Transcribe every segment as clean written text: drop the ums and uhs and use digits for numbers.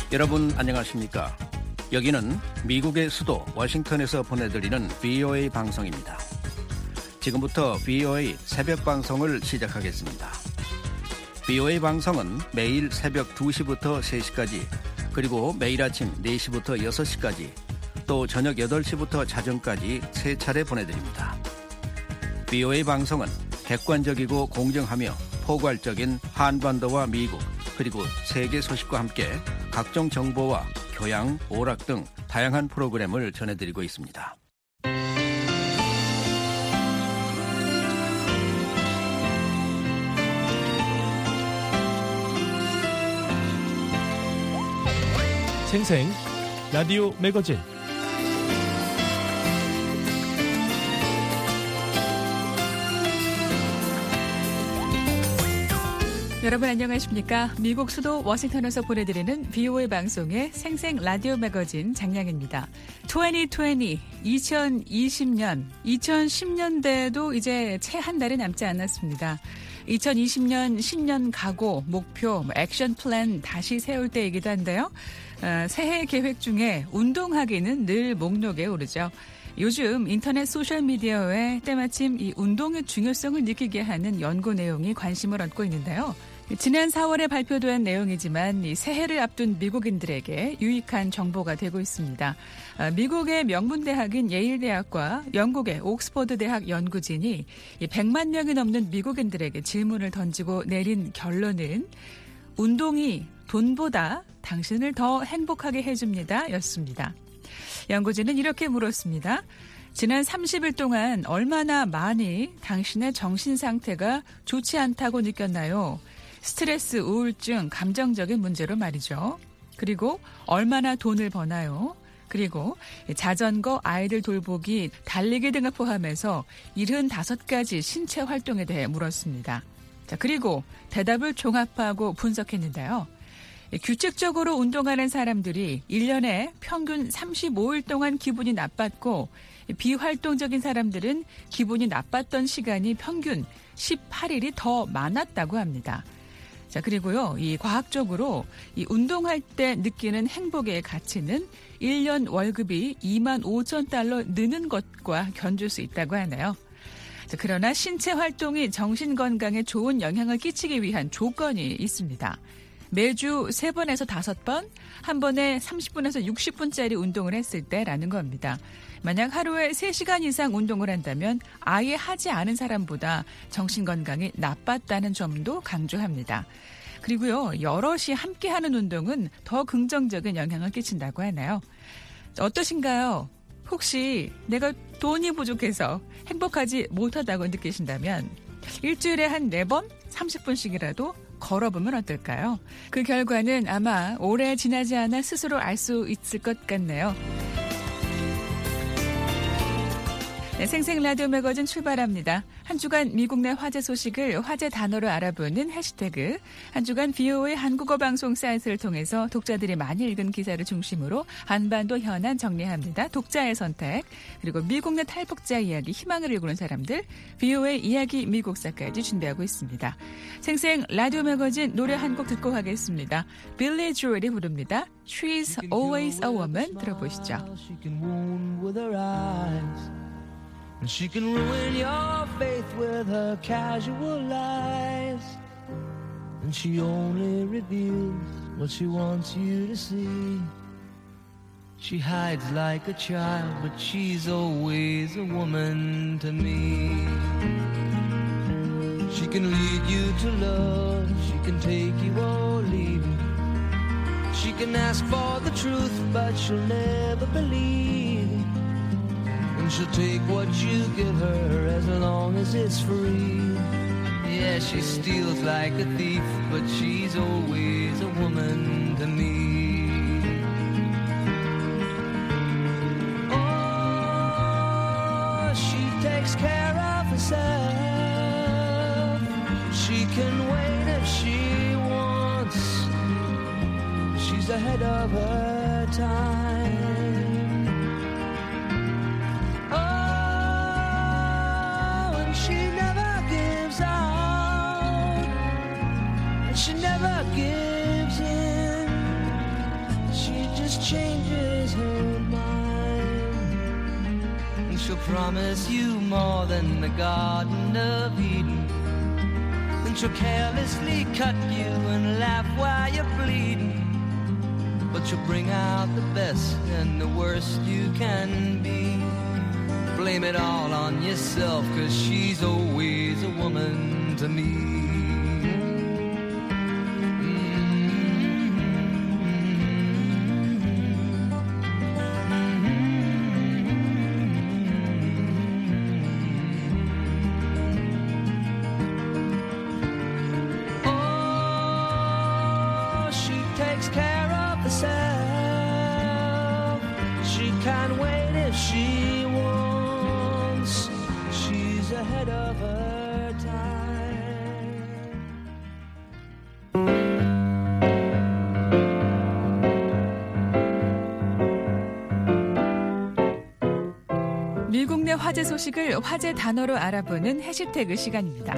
여러분 안녕하십니까? 여기는 미국의 수도 워싱턴에서 보내드리는 VOA 방송입니다. 지금부터 VOA 새벽 방송을 시작하겠습니다. VOA 방송은 매일 새벽 2시부터 3시까지, 그리고 매일 아침 4시부터 6시까지, 또 저녁 8시부터 자정까지 3차례 보내드립니다. VOA 방송은 객관적이고 공정하며 포괄적인 한반도와 미국, 그리고 세계 소식과 함께 각종 정보와 교양, 오락 등 다양한 프로그램을 전해드리고 있습니다. 생생 라디오 매거진. 여러분 안녕하십니까? 미국 수도 워싱턴에서 보내드리는 VOA 방송의 생생 라디오 매거진 장량입니다. 2020년, 2010년대에도 이제 채 한 달이 남지 않았습니다. 2020년 신년 각오, 목표, 액션 플랜 다시 세울 때이기도 한데요. 새해 계획 중에 운동하기는 늘 목록에 오르죠. 요즘 인터넷 소셜미디어에 때마침 이 운동의 중요성을 느끼게 하는 연구 내용이 관심을 얻고 있는데요. 지난 4월에 발표된 내용이지만 이 새해를 앞둔 미국인들에게 유익한 정보가 되고 있습니다. 미국의 명문대학인 예일대학과 영국의 옥스퍼드 대학 연구진이 100만 명이 넘는 미국인들에게 질문을 던지고 내린 결론은 운동이 돈보다 당신을 더 행복하게 해줍니다 였습니다. 연구진은 이렇게 물었습니다. 지난 30일 동안 얼마나 많이 당신의 정신 상태가 좋지 않다고 느꼈나요? 스트레스, 우울증, 감정적인 문제로 말이죠. 그리고 얼마나 돈을 버나요? 그리고 자전거, 아이들 돌보기, 달리기 등을 포함해서 75가지 신체 활동에 대해 물었습니다. 자, 그리고 대답을 종합하고 분석했는데요. 규칙적으로 운동하는 사람들이 1년에 평균 35일 동안 기분이 나빴고, 비활동적인 사람들은 기분이 나빴던 시간이 평균 18일이 더 많았다고 합니다. 자, 그리고요, 이 과학적으로 이 운동할 때 느끼는 행복의 가치는 1년 월급이 25,000달러 느는 것과 견줄 수 있다고 하네요. 자, 그러나 신체 활동이 정신 건강에 좋은 영향을 끼치기 위한 조건이 있습니다. 매주 3번에서 5번, 한 번에 30분에서 60분짜리 운동을 했을 때라는 겁니다. 만약 하루에 3시간 이상 운동을 한다면 아예 하지 않은 사람보다 정신건강이 나빴다는 점도 강조합니다. 그리고요, 여럿이 함께하는 운동은 더 긍정적인 영향을 끼친다고 하나요? 어떠신가요? 혹시 내가 돈이 부족해서 행복하지 못하다고 느끼신다면 일주일에 한 4번, 30분씩이라도 걸어보면 어떨까요? 그 결과는 아마 오래 지나지 않아 스스로 알 수 있을 것 같네요. 네, 생생 라디오 매거진 출발합니다. 한 주간 미국 내 화제 소식을 화제 단어로 알아보는 해시태그, 한 주간 VOA 한국어 방송 사이트를 통해서 독자들이 많이 읽은 기사를 중심으로 한반도 현안 정리합니다. 독자의 선택, 그리고 미국 내 탈북자 이야기, 희망을 일구는 사람들, VOA 이야기 미국사까지 준비하고 있습니다. 생생 라디오 매거진 노래 한 곡 듣고 가겠습니다. 빌리 조엘이 부릅니다. She's always a woman. 들어보시죠. And she can ruin your faith with her casual lies. And she only reveals what she wants you to see. She hides like a child, but she's always a woman to me. She can lead you to love, she can take you or leave you. She can ask for the truth, but she'll never believe. She'll take what you give her as long as it's free. Yeah, she steals like a thief, but she's always a woman to me. Oh, she takes care of herself. She can wait if she wants. She's ahead of her time. She never gives in. changes her mind, and she'll promise you more than the Garden of Eden. Then she'll carelessly cut you and laugh while you're bleeding, but she'll bring out the best and the worst you can be. Blame it all on yourself, 'cause she's always a woman to me. She wants, she's ahead of her time. 미국 내 화제 소식을 화제 단어로 알아보는 해시태그 시간입니다.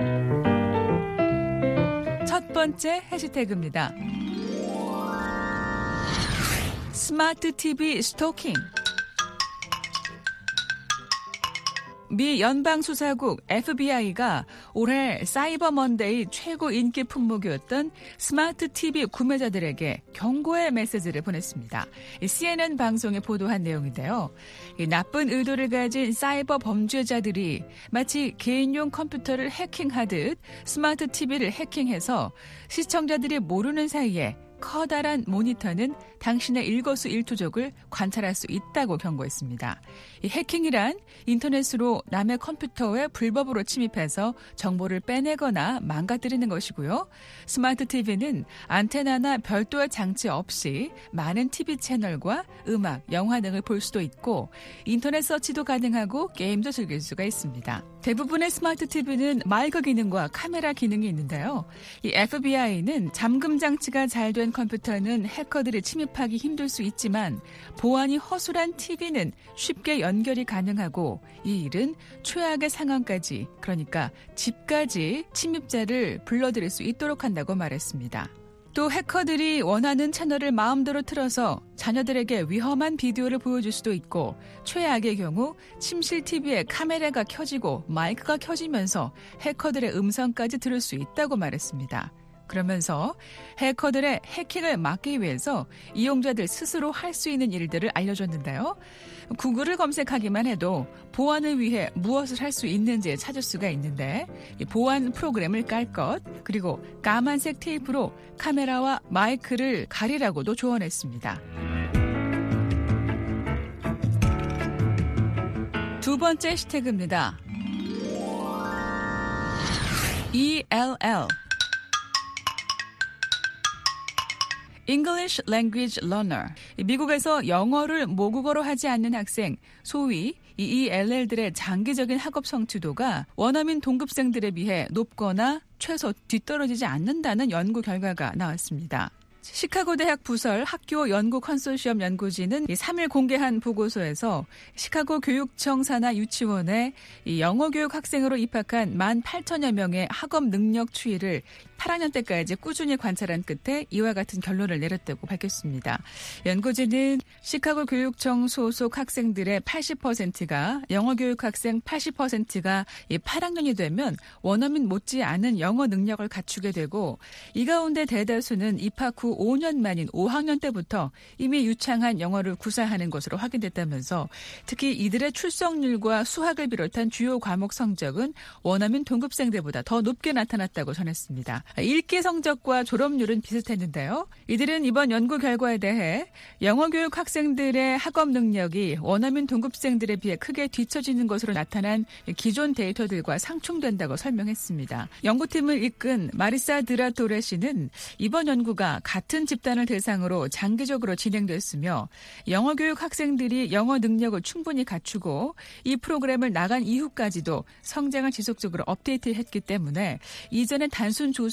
첫 번째 해시태그입니다. 스마트 TV 스토킹. 미 연방수사국 FBI가 올해 사이버 먼데이 최고 인기 품목이었던 스마트 TV 구매자들에게 경고의 메시지를 보냈습니다. CNN 방송에 보도한 내용인데요. 나쁜 의도를 가진 사이버 범죄자들이 마치 개인용 컴퓨터를 해킹하듯 스마트 TV를 해킹해서 시청자들이 모르는 사이에 커다란 모니터는 당신의 일거수일투족을 관찰할 수 있다고 경고했습니다. 이 해킹이란 인터넷으로 남의 컴퓨터에 불법으로 침입해서 정보를 빼내거나 망가뜨리는 것이고요. 스마트 TV는 안테나나 별도의 장치 없이 많은 TV 채널과 음악, 영화 등을 볼 수도 있고 인터넷 서치도 가능하고 게임도 즐길 수가 있습니다. 대부분의 스마트 TV는 마이크 기능과 카메라 기능이 있는데요. 이 FBI는 잠금 장치가 잘 된 컴퓨터는 해커들이 침입하기 힘들 수 있지만 보안이 허술한 TV는 쉽게 연결이 가능하고 이 일은 최악의 상황까지, 그러니까 집까지 침입자를 불러들일 수 있도록 한다고 말했습니다. 또 해커들이 원하는 채널을 마음대로 틀어서 자녀들에게 위험한 비디오를 보여줄 수도 있고 최악의 경우 침실 TV에 카메라가 켜지고 마이크가 켜지면서 해커들의 음성까지 들을 수 있다고 말했습니다. 그러면서 해커들의 해킹을 막기 위해서 이용자들 스스로 할 수 있는 일들을 알려줬는데요. 구글을 검색하기만 해도 보안을 위해 무엇을 할 수 있는지 찾을 수가 있는데 보안 프로그램을 깔 것, 그리고 까만색 테이프로 카메라와 마이크를 가리라고도 조언했습니다. 두 번째 해시태그입니다. ELL English Language Learner. 미국에서 영어를 모국어로 하지 않는 학생, 소위 ELL들의 장기적인 학업 성취도가 원어민 동급생들에 비해 높거나 최소 뒤떨어지지 않는다는 연구 결과가 나왔습니다. 시카고 대학 부설 학교 연구 컨소시엄 연구진은 3일 공개한 보고서에서 시카고 교육청 산하 유치원에 영어 교육 학생으로 입학한 18,000여 명의 학업 능력 추이를 8학년 때까지 꾸준히 관찰한 끝에 이와 같은 결론을 내렸다고 밝혔습니다. 연구진은 시카고 교육청 소속 학생들의 80%가 영어 교육 학생 80%가 8학년이 되면 원어민 못지않은 영어 능력을 갖추게 되고 이 가운데 대다수는 입학 후 5년 만인 5학년 때부터 이미 유창한 영어를 구사하는 것으로 확인됐다면서 특히 이들의 출석률과 수학을 비롯한 주요 과목 성적은 원어민 동급생들보다 더 높게 나타났다고 전했습니다. 읽기 성적과 졸업률은 비슷했는데요. 이들은 이번 연구 결과에 대해 영어 교육 학생들의 학업 능력이 원어민 동급생들에 비해 크게 뒤처지는 것으로 나타난 기존 데이터들과 상충된다고 설명했습니다. 연구팀을 이끈 마리사 드라토레 씨는 이번 연구가 같은 집단을 대상으로 장기적으로 진행됐으며 영어 교육 학생들이 영어 능력을 충분히 갖추고 이 프로그램을 나간 이후까지도 성장을 지속적으로 업데이트했기 때문에 이전의 단순 조사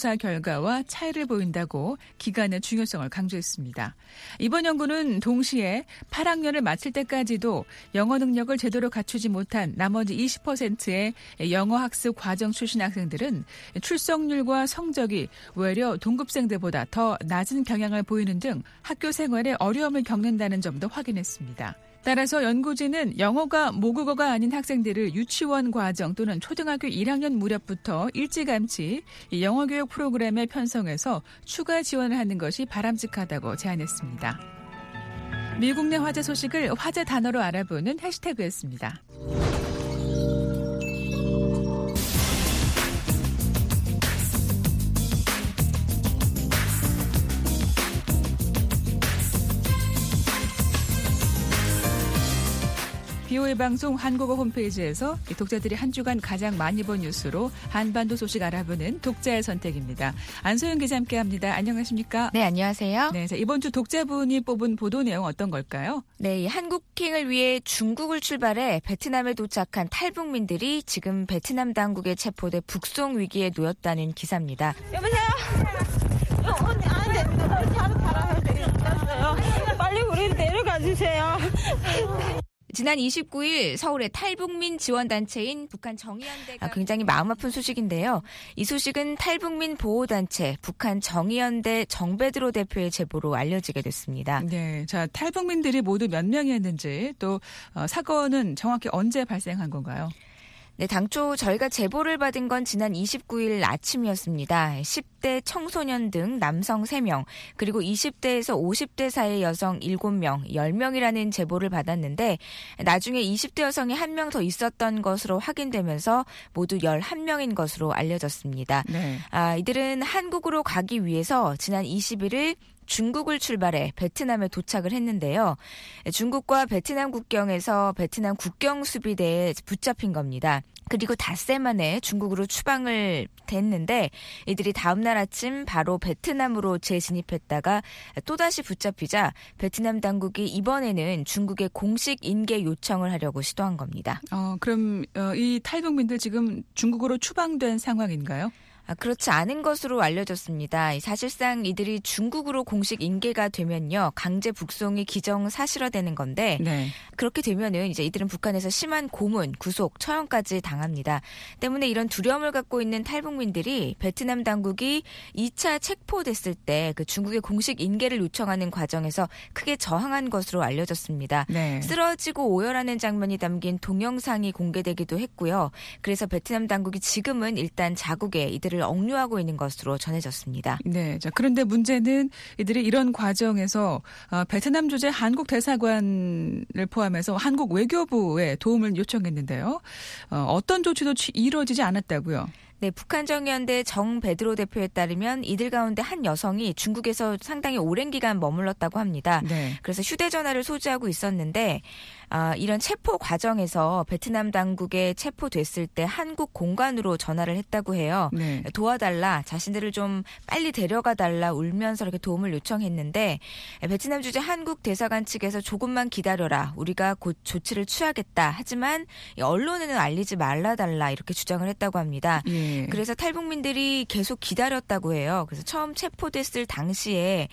조사 결과와 차이를 보인다고 기간의 중요성을 강조했습니다. 이번 연구는 동시에 8학년을 마칠 때까지도 영어 능력을 제대로 갖추지 못한 나머지 20%의 영어 학습 과정 출신 학생들은 출석률과 성적이 외려 동급생들보다 더 낮은 경향을 보이는 등 학교 생활에 어려움을 겪는다는 점도 확인했습니다. 따라서 연구진은 영어가 모국어가 아닌 학생들을 유치원 과정 또는 초등학교 1학년 무렵부터 일찌감치 영어 교육 프로그램에 편성해서 추가 지원을 하는 것이 바람직하다고 제안했습니다. 미국 내 화제 소식을 화제 단어로 알아보는 해시태그였습니다. BOA 방송 한국어 홈페이지에서 독자들이 한 주간 가장 많이 본 뉴스로 한반도 소식 알아보는 독자의 선택입니다. 안소영 기자 함께합니다. 안녕하십니까? 네, 안녕하세요. 네, 자, 이번 주 독자분이 뽑은 보도 내용 어떤 걸까요? 네, 한국행을 위해 중국을 출발해 베트남에 도착한 탈북민들이 지금 베트남 당국에 체포돼 북송 위기에 놓였다는 기사입니다. 여보세요? 언니, 빨리 우리 내려가 주세요. 지난 29일 서울의 탈북민 지원단체인 북한 정의연대가 굉장히 마음 아픈 소식인데요. 이 소식은 탈북민 보호단체 북한 정의연대 정베드로 대표의 제보로 알려지게 됐습니다. 네, 자 탈북민들이 모두 몇 명이었는지 또 사건은 정확히 언제 발생한 건가요? 네, 당초 저희가 제보를 받은 건 지난 29일 아침이었습니다. 10대 청소년 등 남성 3명, 그리고 20대에서 50대 사이 여성 7명, 10명이라는 제보를 받았는데 나중에 20대 여성이 1명 더 있었던 것으로 확인되면서 모두 11명인 것으로 알려졌습니다. 네. 이들은 한국으로 가기 위해서 지난 21일 중국을 출발해 베트남에 도착을 했는데요. 중국과 베트남 국경에서 베트남 국경수비대에 붙잡힌 겁니다. 그리고 닷새 만에 중국으로 추방을 됐는데 이들이 다음날 아침 바로 베트남으로 재진입했다가 또다시 붙잡히자 베트남 당국이 이번에는 중국에 공식 인계 요청을 하려고 시도한 겁니다. 그럼 이 탈북민들 지금 중국으로 추방된 상황인가요? 그렇지 않은 것으로 알려졌습니다. 사실상 이들이 중국으로 공식 인계가 되면요, 강제 북송이 기정사실화되는 건데 네. 그렇게 되면은 이제 이들은 북한에서 심한 고문, 구속, 처형까지 당합니다. 때문에 이런 두려움을 갖고 있는 탈북민들이 베트남 당국이 2차 체포됐을 때 그 중국의 공식 인계를 요청하는 과정에서 크게 저항한 것으로 알려졌습니다. 네. 쓰러지고 오열하는 장면이 담긴 동영상이 공개되기도 했고요. 그래서 베트남 당국이 지금은 일단 자국에 이들을 억류하고 있는 것으로 전해졌습니다. 네, 자 그런데 문제는 이들이 이런 과정에서 베트남 주재 한국 대사관을 포함해서 한국 외교부에 도움을 요청했는데요. 어떤 조치도 이루어지지 않았다고요? 네, 북한 정의연대 정베드로 대표에 따르면 이들 가운데 한 여성이 중국에서 상당히 오랜 기간 머물렀다고 합니다. 네. 그래서 휴대전화를 소지하고 있었는데 이런 체포 과정에서 베트남 당국에 체포됐을 때 한국 공관으로 전화를 했다고 해요. 네. 도와달라, 자신들을 좀 빨리 데려가달라 울면서 이렇게 도움을 요청했는데 베트남 주재 한국 대사관 측에서 조금만 기다려라, 우리가 곧 조치를 취하겠다, 하지만 언론에는 알리지 말라달라 이렇게 주장을 했다고 합니다. 예. 그래서 탈북민들이 계속 기다렸다고 해요. 그래서 처음 체포됐을 당시에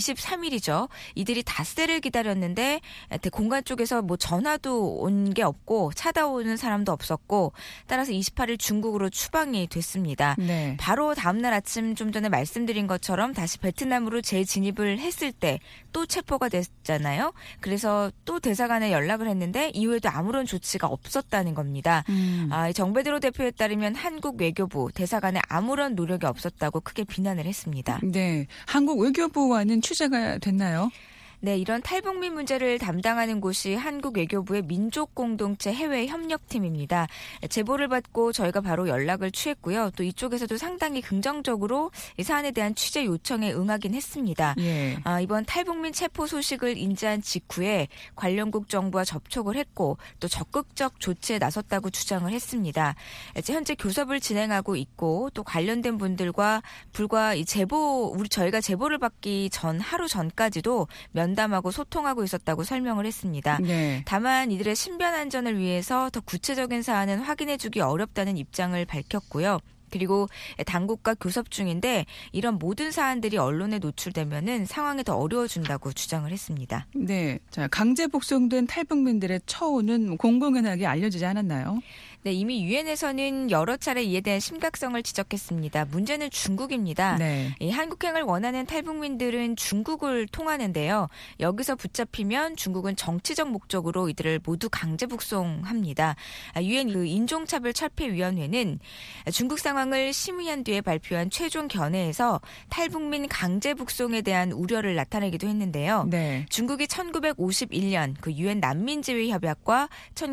23일이죠. 이들이 닷새를 기다렸는데 공관 쪽에서 뭐 전화도 온 게 없고 찾아오는 사람도 없었고 따라서 28일 중국으로 추방이 됐습니다. 네. 바로 다음날 아침 좀 전에 말씀드린 것처럼 다시 베트남으로 재진입을 했을 때 또 체포가 됐잖아요. 그래서 또 대사관에 연락을 했는데 이후에도 아무런 조치가 없었다는 겁니다. 정베드로 대표에 따르면 한국 외교부 대사관에 아무런 노력이 없었다고 크게 비난을 했습니다. 네, 한국 외교부와는 취재가 됐나요? 네, 이런 탈북민 문제를 담당하는 곳이 한국 외교부의 민족공동체 해외협력팀입니다. 제보를 받고 저희가 바로 연락을 취했고요. 또 이쪽에서도 상당히 긍정적으로 이 사안에 대한 취재 요청에 응하긴 했습니다. 예. 이번 탈북민 체포 소식을 인지한 직후에 관련국 정부와 접촉을 했고 또 적극적 조치에 나섰다고 주장을 했습니다. 현재 교섭을 진행하고 있고 또 관련된 분들과 불과 이 저희가 제보를 받기 전 하루 전까지도 면담하고 소통하고 있었다고 설명을 했습니다. 네. 다만 이들의 신변 안전을 위해서 더 구체적인 사안은 확인해주기 어렵다는 입장을 밝혔고요. 그리고 당국과 교섭 중인데 이런 모든 사안들이 언론에 노출되면은 상황이 더 어려워진다고 주장을 했습니다. 네, 자 강제 복송된 탈북민들의 처우는 공공연하게 알려지지 않았나요? 네, 이미 유엔에서는 여러 차례 이에 대한 심각성을 지적했습니다. 문제는 중국입니다. 네. 이 한국행을 원하는 탈북민들은 중국을 통하는데요. 여기서 붙잡히면 중국은 정치적 목적으로 이들을 모두 강제 북송합니다. 유엔 인종차별철폐위원회는 중국 상황을 심의한 뒤에 발표한 최종 견해에서 탈북민 강제 북송에 대한 우려를 나타내기도 했는데요. 네. 중국이 1951년 그 유엔 난민지위 협약과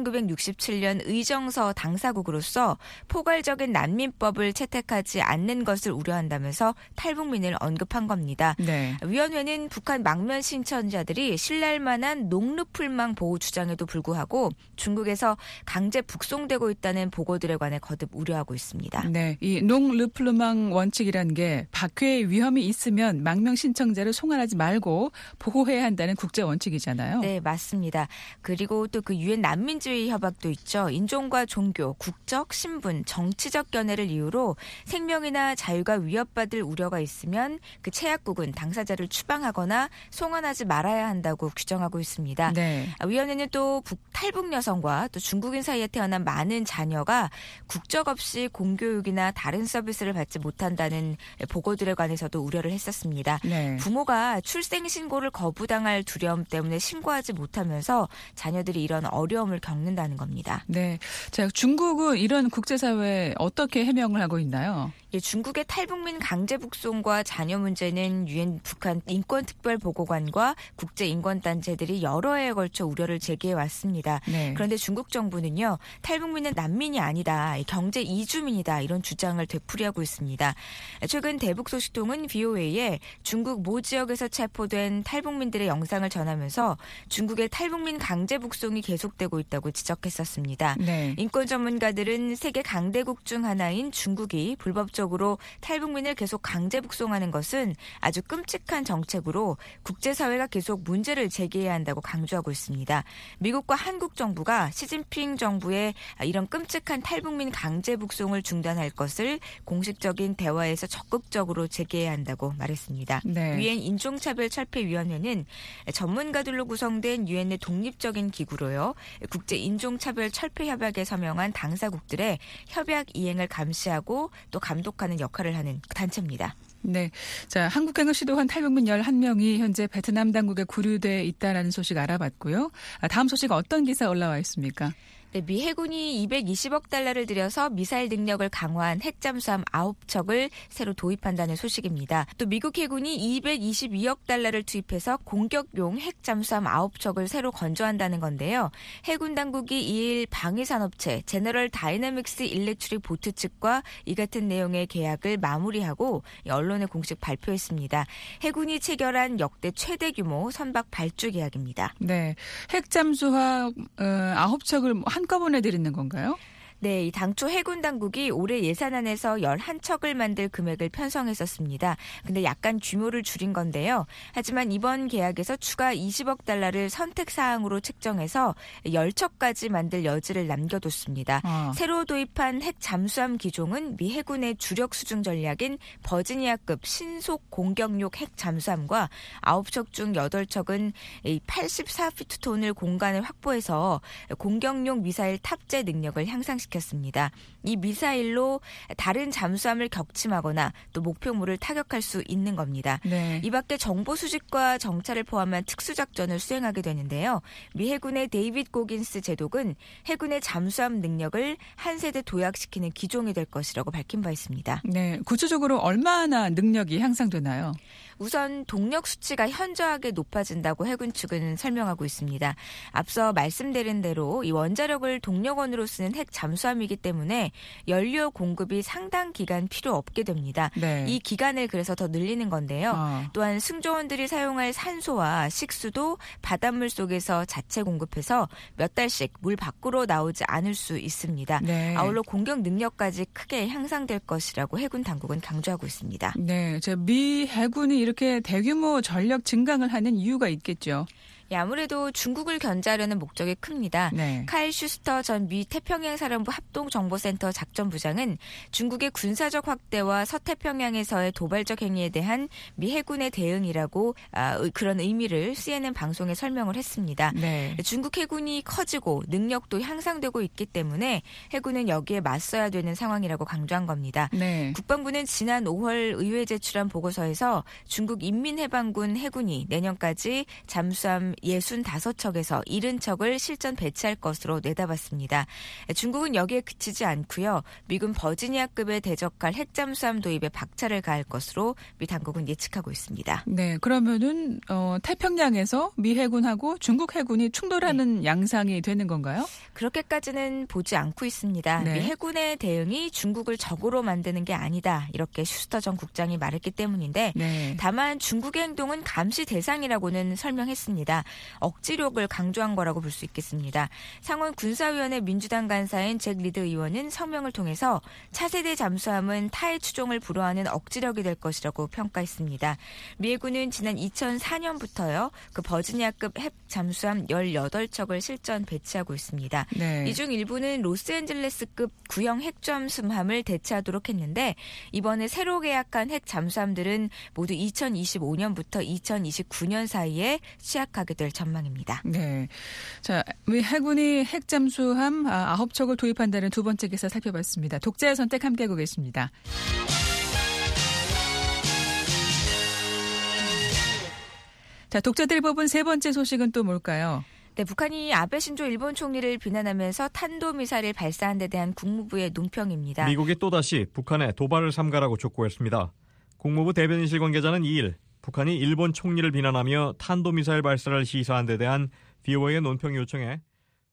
1967년 의정서 당사국으로서 포괄적인 난민법을 채택하지 않는 것을 우려한다면서 탈북민을 언급한 겁니다. 네. 위원회는 북한 망면 신천자들이 신뢰할 만한 농르풀망 보호 주장에도 불구하고 중국에서 강제 북송되고 있다는 보고들에 관해 거듭 우려하고 있습니다. 네, 이 농르풀망 원칙이라는 게 박해의 위험이 있으면 망명 신청자를 송환하지 말고 보호해야 한다는 국제 원칙이잖아요. 네, 맞습니다. 그리고 또 그 유엔 난민주의 협약도 있죠. 인종과 종교, 국적, 신분, 정치적 견해를 이유로 생명이나 자유가 위협받을 우려가 있으면 그 채약국은 당사자를 추방하거나 송환하지 말아야 한다고 규정하고 있습니다. 네. 위원회는 또 탈북 여성과 또 중국인 사이에 태어난 많은 자녀가 국적 없이 공교육이나 다른 서비스를 받지 못한다는 보고들에 관해서도 우려를 했었습니다. 네. 부모가 출생 신고를 거부당할 두려움 때문에 신고하지 못하면서 자녀들이 이런 어려움을 겪는다는 겁니다. 네. 자, 중국은 이런 국제사회에 어떻게 해명을 하고 있나요? 예, 중국의 탈북민 강제 북송과 자녀 문제는 유엔 북한 인권특별보고관과 국제인권단체들이 여러 해에 걸쳐 우려를 제기해 왔습니다. 네. 그런데 중국 정부는요, 탈북민은 난민이 아니다, 경제 이주민이다 이런 주장을 되풀이하고 있습니다. 최근 대북소식통은 VOA에 중국 모 지역에서 체포된 탈북민들의 영상을 전하면서 중국의 탈북민 강제 북송이 계속되고 있다고 지적했었습니다. 네. 인권 전문가들은 세계 강대국 중 하나인 중국이 불법적으로 탈북민을 계속 강제 북송하는 것은 아주 끔찍한 정책으로 국제사회가 계속 문제를 제기해야 한다고 강조하고 있습니다. 미국과 한국 정부가 시진핑 정부의 이런 끔찍한 탈북민 강제 북송을 중단할 것을 공식적인 대화에서 적극적으로 제기해야 한다고 말했습니다. 네. 유엔 인종차별철폐위원회는 전문가들로 구성된 유엔의 독립적인 기구로요. 국제인종차별철폐협약에 서명한 당사국들의 협약 이행을 감시하고 또 감독하는 역할을 하는 단체입니다. 네. 자, 한국행을 시도한 탈북민 11명이 현재 베트남 당국에 구류돼 있다는 소식 알아봤고요. 다음 소식 어떤 기사 올라와 있습니까? 네, 미 해군이 220억 달러를 들여서 미사일 능력을 강화한 핵잠수함 9척을 새로 도입한다는 소식입니다. 또 미국 해군이 222억 달러를 투입해서 공격용 핵잠수함 9척을 새로 건조한다는 건데요. 해군 당국이 2일 방위산업체 제너럴 다이내믹스 일렉트릭 보트 측과 이 같은 내용의 계약을 마무리하고 언론에 공식 발표했습니다. 해군이 체결한 역대 최대 규모 선박 발주 계약입니다. 네. 핵잠수함 9척을 한꺼번에 드리는 건가요? 네, 이 당초 해군 당국이 올해 예산안에서 11척을 만들 금액을 편성했었습니다. 근데 약간 규모를 줄인 건데요. 하지만 이번 계약에서 추가 20억 달러를 선택사항으로 책정해서 10척까지 만들 여지를 남겨뒀습니다. 새로 도입한 핵 잠수함 기종은 미 해군의 주력 수중 전략인 버지니아급 신속 공격용 핵 잠수함과 9척 중 8척은 84피트톤을 공간을 확보해서 공격용 미사일 탑재 능력을 향상시켰습니다. 이 미사일로 다른 잠수함을 격침하거나 또 목표물을 타격할 수 있는 겁니다. 네. 이 밖에 정보 수집과 정찰을 포함한 특수작전을 수행하게 되는데요. 미 해군의 데이빗 고긴스 제독은 해군의 잠수함 능력을 한 세대 도약시키는 기종이 될 것이라고 밝힌 바 있습니다. 네, 구체적으로 얼마나 능력이 향상되나요? 우선 동력 수치가 현저하게 높아진다고 해군 측은 설명하고 있습니다. 앞서 말씀드린 대로 이 원자력을 동력원으로 쓰는 핵 잠수함이기 때문에 연료 공급이 상당 기간 필요 없게 됩니다. 네. 이 기간을 그래서 더 늘리는 건데요. 또한 승조원들이 사용할 산소와 식수도 바닷물 속에서 자체 공급해서 몇 달씩 물 밖으로 나오지 않을 수 있습니다. 네. 아울러 공격 능력까지 크게 향상될 것이라고 해군 당국은 강조하고 있습니다. 네, 미 해군이 이렇게 대규모 전력 증강을 하는 이유가 있겠죠. 아무래도 중국을 견제하려는 목적이 큽니다. 네. 카일 슈스터 전 미 태평양사령부 합동정보센터 작전부장은 중국의 군사적 확대와 서태평양에서의 도발적 행위에 대한 미 해군의 대응이라고 그런 의미를 CNN 방송에 설명을 했습니다. 네. 중국 해군이 커지고 능력도 향상되고 있기 때문에 해군은 여기에 맞서야 되는 상황이라고 강조한 겁니다. 네. 국방부는 지난 5월 의회에 제출한 보고서에서 중국 인민해방군 해군이 내년까지 잠수함 65척에서 70척을 실전 배치할 것으로 내다봤습니다. 중국은 여기에 그치지 않고요. 미군 버지니아급에 대적할 핵잠수함 도입에 박차를 가할 것으로 미 당국은 예측하고 있습니다. 네, 그러면은 태평양에서 미 해군하고 중국 해군이 충돌하는 양상이 되는 건가요? 그렇게까지는 보지 않고 있습니다. 네. 미 해군의 대응이 중국을 적으로 만드는 게 아니다. 이렇게 슈스터 전 국장이 말했기 때문인데 네. 다만 중국의 행동은 감시 대상이라고는 설명했습니다. 억지력을 강조한 거라고 볼 수 있겠습니다. 상원 군사위원회 민주당 간사인 잭 리드 의원은 성명을 통해서 차세대 잠수함은 타의 추종을 불허하는 억지력이 될 것이라고 평가했습니다. 미 해군은 지난 2004년부터요. 그 버지니아급 핵 잠수함 18척을 실전 배치하고 있습니다. 네. 이 중 일부는 로스앤젤레스급 구형 핵잠수함을 대체하도록 했는데 이번에 새로 계약한 핵 잠수함들은 모두 2025년부터 2029년 사이에 취약하게 될 전망입니다. 네. 자, 미 해군이 핵잠수함 9척을 도입한다는 두 번째 기사 살펴봤습니다. 독자의 선택 함께하고 계십니다. 자, 독자들이 뽑은 세 번째 소식은 또 뭘까요? 네, 북한이 아베 신조 일본 총리를 비난하면서 탄도미사일을 발사한 데 대한 국무부의 논평입니다. 미국이 또다시 북한에 도발을 삼가라고 촉구했습니다. 국무부 대변인실 관계자는 2일 북한이 일본 총리를 비난하며 탄도미사일 발사를 시사한 데 대한 VOA의 논평 요청에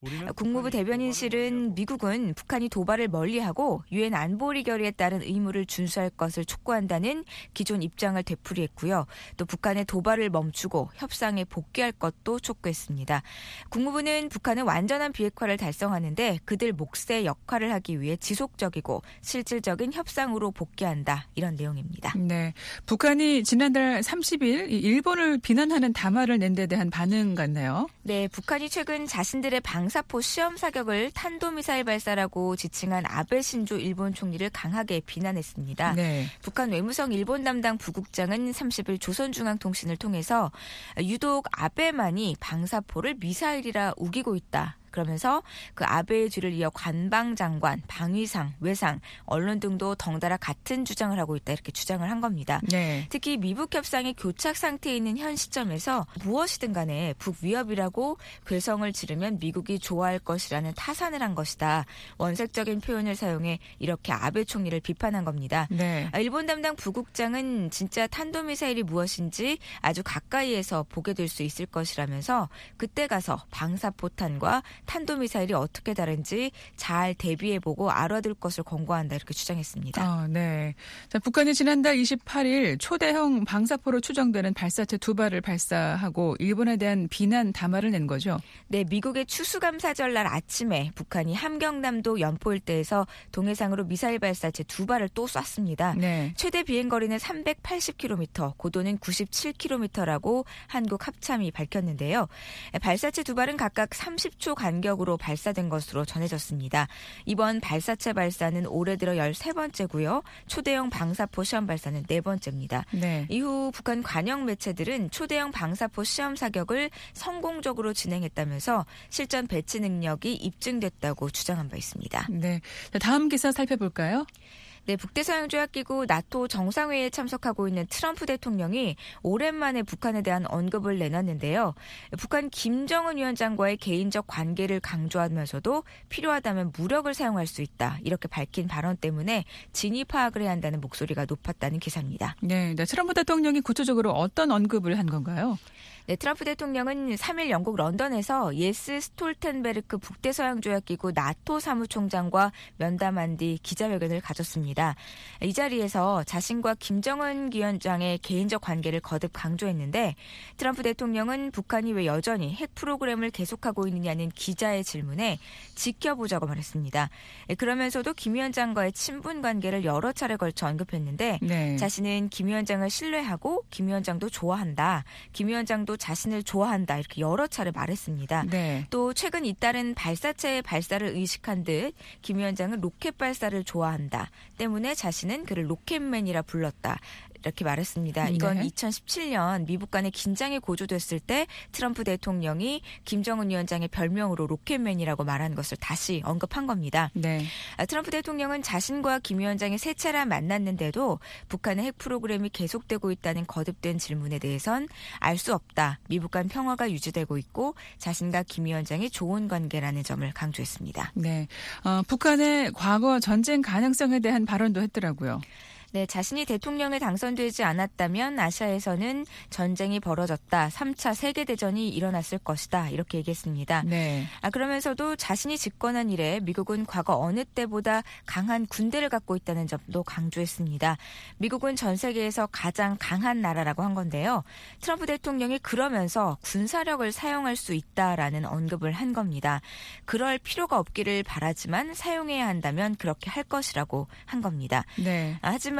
국무부 대변인실은 미국은 북한이 도발을 멀리하고 유엔 안보리 결의에 따른 의무를 준수할 것을 촉구한다는 기존 입장을 되풀이했고요. 또 북한의 도발을 멈추고 협상에 복귀할 것도 촉구했습니다. 국무부는 북한은 완전한 비핵화를 달성하는데 그들 몫의 역할을 하기 위해 지속적이고 실질적인 협상으로 복귀한다. 이런 내용입니다. 네, 북한이 지난달 30일 일본을 비난하는 담화를 낸 데 대한 반응 같네요. 네, 북한이 최근 자신들의 방사포 시험 사격을 탄도미사일 발사라고 지칭한 아베 신조 일본 총리를 강하게 비난했습니다. 네. 북한 외무성 일본 담당 부국장은 30일 조선중앙통신을 통해서 유독 아베만이 방사포를 미사일이라 우기고 있다. 그러면서 그 아베의 뒤를 이어 관방장관, 방위상, 외상, 언론 등도 덩달아 같은 주장을 하고 있다 이렇게 주장을 한 겁니다. 네. 특히 미북 협상이 교착 상태에 있는 현 시점에서 무엇이든 간에 북위협이라고 괴성을 지르면 미국이 좋아할 것이라는 타산을 한 것이다. 원색적인 표현을 사용해 이렇게 아베 총리를 비판한 겁니다. 네. 일본 담당 부국장은 진짜 탄도미사일이 무엇인지 아주 가까이에서 보게 될 수 있을 것이라면서 그때 가서 방사포탄과 탄도미사일이 어떻게 다른지 잘 대비해보고 알아둘 것을 권고한다 이렇게 주장했습니다. 네. 자, 북한이 지난달 28일 초대형 방사포로 추정되는 발사체 2발을 발사하고 일본에 대한 비난 담화를 낸 거죠? 네, 미국의 추수감사절 날 아침에 북한이 함경남도 연포 일대에서 동해상으로 미사일 발사체 2발을 또 쐈습니다. 네. 최대 비행거리는 380km, 고도는 97km라고 한국 합참이 밝혔는데요. 발사체 2발은 각각 30초 간격으로 발사된 것으로 전해졌습니다. 이번 발사체 발사는 올해 들어 13번째고요. 초대형 방사포 시험 발사는 4번째입니다. 네. 이후 북한 관영 매체들은 초대형 방사포 시험 사격을 성공적으로 진행했다면서 실전 배치 능력이 입증됐다고 주장한 바 있습니다. 네. 자, 다음 기사 살펴볼까요? 네, 북대서양조약기구 나토 정상회의에 참석하고 있는 트럼프 대통령이 오랜만에 북한에 대한 언급을 내놨는데요. 북한 김정은 위원장과의 개인적 관계를 강조하면서도 필요하다면 무력을 사용할 수 있다. 이렇게 밝힌 발언 때문에 진위 파악을 해야 한다는 목소리가 높았다는 기사입니다. 네, 트럼프 대통령이 구체적으로 어떤 언급을 한 건가요? 네, 트럼프 대통령은 3일 영국 런던에서 예스 스톨텐베르크 북대서양조약기구 나토 사무총장과 면담한 뒤 기자회견을 가졌습니다. 이 자리에서 자신과 김정은 위원장의 개인적 관계를 거듭 강조했는데 트럼프 대통령은 북한이 왜 여전히 핵 프로그램을 계속하고 있느냐는 기자의 질문에 지켜보자고 말했습니다. 그러면서도 김 위원장과의 친분 관계를 여러 차례 걸쳐 언급했는데 네. 자신은 김 위원장을 신뢰하고 김 위원장도 좋아한다. 김 위원장도 자신을 좋아한다 이렇게 여러 차례 말했습니다. 네. 또 최근 잇따른 발사체의 발사를 의식한 듯 김 위원장은 로켓 발사를 좋아한다 때문에 자신은 그를 로켓맨이라 불렀다. 이렇게 말했습니다. 이건 네. 2017년 미국 간의 긴장이 고조됐을 때 트럼프 대통령이 김정은 위원장의 별명으로 로켓맨이라고 말한 것을 다시 언급한 겁니다. 네. 트럼프 대통령은 자신과 김 위원장이 세 차례 만났는데도 북한의 핵 프로그램이 계속되고 있다는 거듭된 질문에 대해선 알 수 없다. 미국 간 평화가 유지되고 있고 자신과 김 위원장이 좋은 관계라는 점을 강조했습니다. 네. 북한의 과거 전쟁 가능성에 대한 발언도 했더라고요. 네, 자신이 대통령에 당선되지 않았다면 아시아에서는 전쟁이 벌어졌다. 3차 세계대전이 일어났을 것이다. 이렇게 얘기했습니다. 네. 그러면서도 자신이 집권한 이래 미국은 과거 어느 때보다 강한 군대를 갖고 있다는 점도 강조했습니다. 미국은 전 세계에서 가장 강한 나라라고 한 건데요. 트럼프 대통령이 그러면서 군사력을 사용할 수 있다라는 언급을 한 겁니다. 그럴 필요가 없기를 바라지만 사용해야 한다면 그렇게 할 것이라고 한 겁니다. 네. 하지만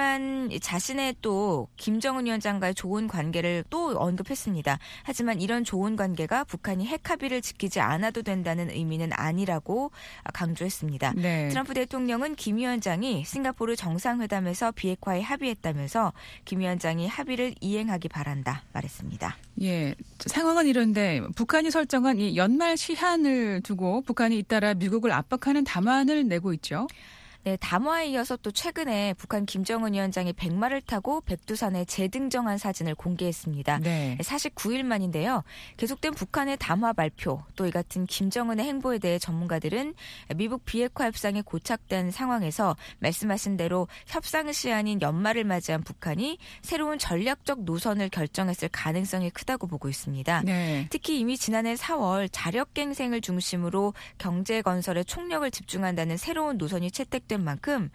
자신의 또 김정은 위원장과의 좋은 관계를 또 언급했습니다. 하지만 이런 좋은 관계가 북한이 핵 합의를 지키지 않아도 된다는 의미는 아니라고 강조했습니다. 네. 트럼프 대통령은 김 위원장이 싱가포르 정상회담에서 비핵화에 합의했다면서 김 위원장이 합의를 이행하기 바란다 말했습니다. 예, 상황은 이런데 북한이 설정한 이 연말 시한을 두고 북한이 잇따라 미국을 압박하는 담화를 내고 있죠. 네, 담화에 이어서 또 최근에 북한 김정은 위원장이 백마를 타고 백두산에 재등정한 사진을 공개했습니다. 네. 49일 만인데요. 계속된 북한의 담화 발표, 또 이 같은 김정은의 행보에 대해 전문가들은 미국 비핵화 협상에 고착된 상황에서 말씀하신 대로 협상 시한인 연말을 맞이한 북한이 새로운 전략적 노선을 결정했을 가능성이 크다고 보고 있습니다. 네. 특히 이미 지난해 4월 자력갱생을 중심으로 경제 건설에 총력을 집중한다는 새로운 노선이 채택된 만큼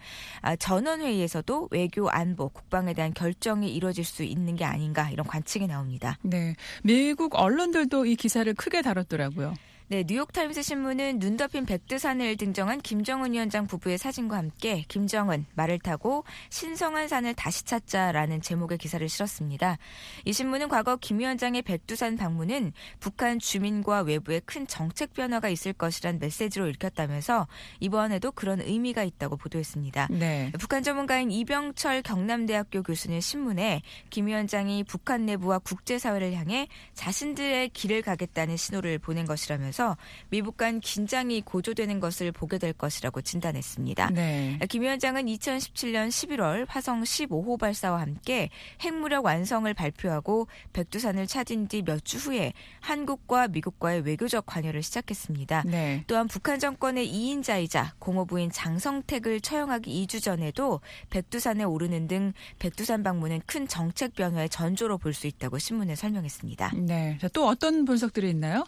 전원회의에서도 외교, 안보, 국방에 대한 결정이 이루어질 수 있는 게 아닌가 이런 관측이 나옵니다. 네, 미국 언론들도 이 기사를 크게 다뤘더라고요. 네, 뉴욕타임스 신문은 눈 덮인 백두산을 등정한 김정은 위원장 부부의 사진과 함께 김정은 말을 타고 신성한 산을 다시 찾자라는 제목의 기사를 실었습니다. 이 신문은 과거 김 위원장의 백두산 방문은 북한 주민과 외부에 큰 정책 변화가 있을 것이란 메시지로 읽혔다면서 이번에도 그런 의미가 있다고 보도했습니다. 네. 북한 전문가인 이병철 경남대학교 교수는 신문에 김 위원장이 북한 내부와 국제사회를 향해 자신들의 길을 가겠다는 신호를 보낸 것이라면서 미국 간 긴장이 고조되는 것을 보게 될 것이라고 진단했습니다. 네. 김 위원장은 2017년 11월 화성 15호 발사와 함께 핵무력 완성을 발표하고 백두산을 찾은 뒤 몇 주 후에 한국과 미국과의 외교적 관여를 시작했습니다. 네. 또한 북한 정권의 2인자이자 고모부인 장성택을 처형하기 2주 전에도 백두산에 오르는 등 백두산 방문은 큰 정책 변화의 전조로 볼 수 있다고 신문에 설명했습니다. 네. 자, 또 어떤 분석들이 있나요?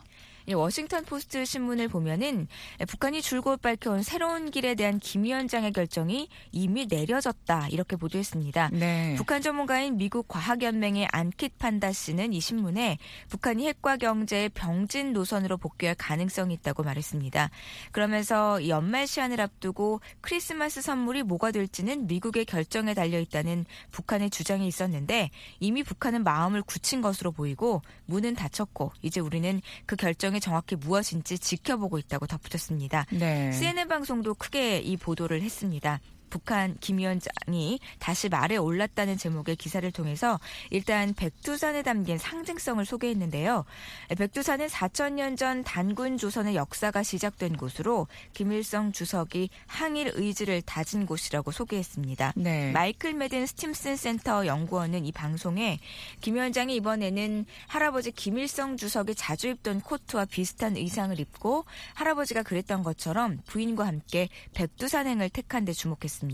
워싱턴 포스트 신문을 보면은 북한이 줄곧 밝혀온 새로운 길에 대한 김 위원장의 결정이 이미 내려졌다 이렇게 보도했습니다. 네. 북한 전문가인 미국 과학연맹의 안킷 판다 씨는 이 신문에 북한이 핵과 경제의 병진 노선으로 복귀할 가능성이 있다고 말했습니다. 그러면서 이 연말 시한을 앞두고 크리스마스 선물이 뭐가 될지는 미국의 결정에 달려있다는 북한의 주장이 있었는데 이미 북한은 마음을 굳힌 것으로 보이고 문은 닫혔고 이제 우리는 그 결정이 정확히 무엇인지 지켜보고 있다고 덧붙였습니다. 네. CNN 방송도 크게 이 보도를 했습니다. 북한 김 위원장이 다시 말에 올랐다는 제목의 기사를 통해서 일단 백두산에 담긴 상징성을 소개했는데요. 백두산은 4,000년 전 단군 조선의 역사가 시작된 곳으로 김일성 주석이 항일 의지를 다진 곳이라고 소개했습니다. 네. 마이클 매든 스팀슨 센터 연구원은 이 방송에 김 위원장이 이번에는 할아버지 김일성 주석이 자주 입던 코트와 비슷한 의상을 입고 할아버지가 그랬던 것처럼 부인과 함께 백두산행을 택한 데 주목했습니다.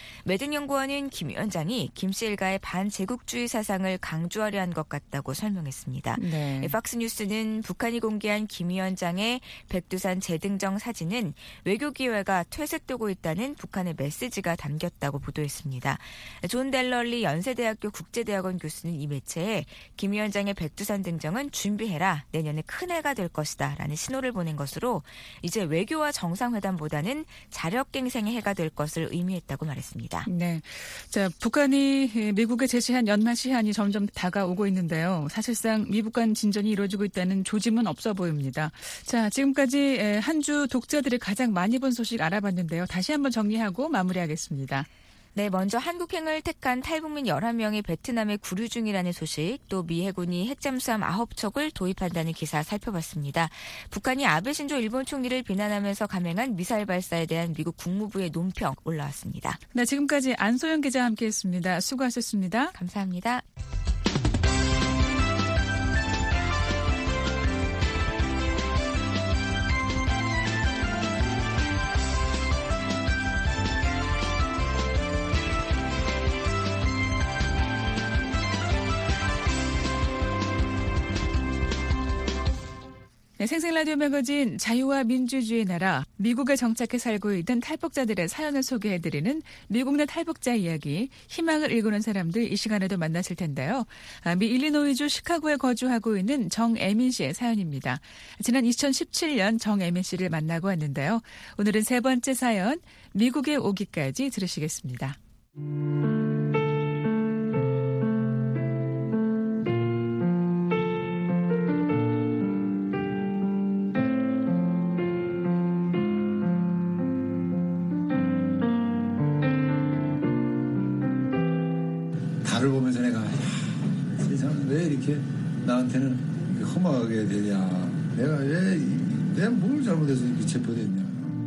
매든 연구원은 김 위원장이 김씨 일가의 반제국주의 사상을 강조하려 한 것 같다고 설명했습니다. 네. 팍스뉴스는 북한이 공개한 김 위원장의 백두산 재등정 사진은 외교기회가 퇴색되고 있다는 북한의 메시지가 담겼다고 보도했습니다. 존 델럴리 연세대학교 국제대학원 교수는 이 매체에 김 위원장의 백두산 등정은 준비해라. 내년에 큰 해가 될 것이다. 라는 신호를 보낸 것으로 이제 외교와 정상회담보다는 자력갱생의 해가 될 것을 의미합니다. 의미했다고 말했습니다. 네. 자, 북한이 미국에 제시한 연말 시한이 점점 다가오고 있는데요. 사실상 미북 간 진전이 이루어지고 있다는 조짐은 없어 보입니다. 자, 지금까지 한 주 독자들이 가장 많이 본 소식 알아봤는데요. 다시 한번 정리하고 마무리하겠습니다. 네, 먼저 한국행을 택한 탈북민 11명이 베트남에 구류 중이라는 소식, 또 미 해군이 핵잠수함 9척을 도입한다는 기사 살펴봤습니다. 북한이 아베 신조 일본 총리를 비난하면서 감행한 미사일 발사에 대한 미국 국무부의 논평 올라왔습니다. 네, 지금까지 안소영 기자와 함께했습니다. 수고하셨습니다. 감사합니다. 네, 생생라디오 매거진 자유와 민주주의 나라, 미국에 정착해 살고 있던 탈북자들의 사연을 소개해드리는 미국 내 탈북자 이야기, 희망을 일구는 사람들 이 시간에도 만나실 텐데요. 미 일리노이주 시카고에 거주하고 있는 정애민 씨의 사연입니다. 지난 2017년 정애민 씨를 만나고 왔는데요. 오늘은 세 번째 사연, 미국에 오기까지 들으시겠습니다. 달을 보면서 내가 세상 왜 이렇게 나한테는 이렇게 험하게 되냐, 내가 뭘 잘못해서 이렇게 체포됐냐.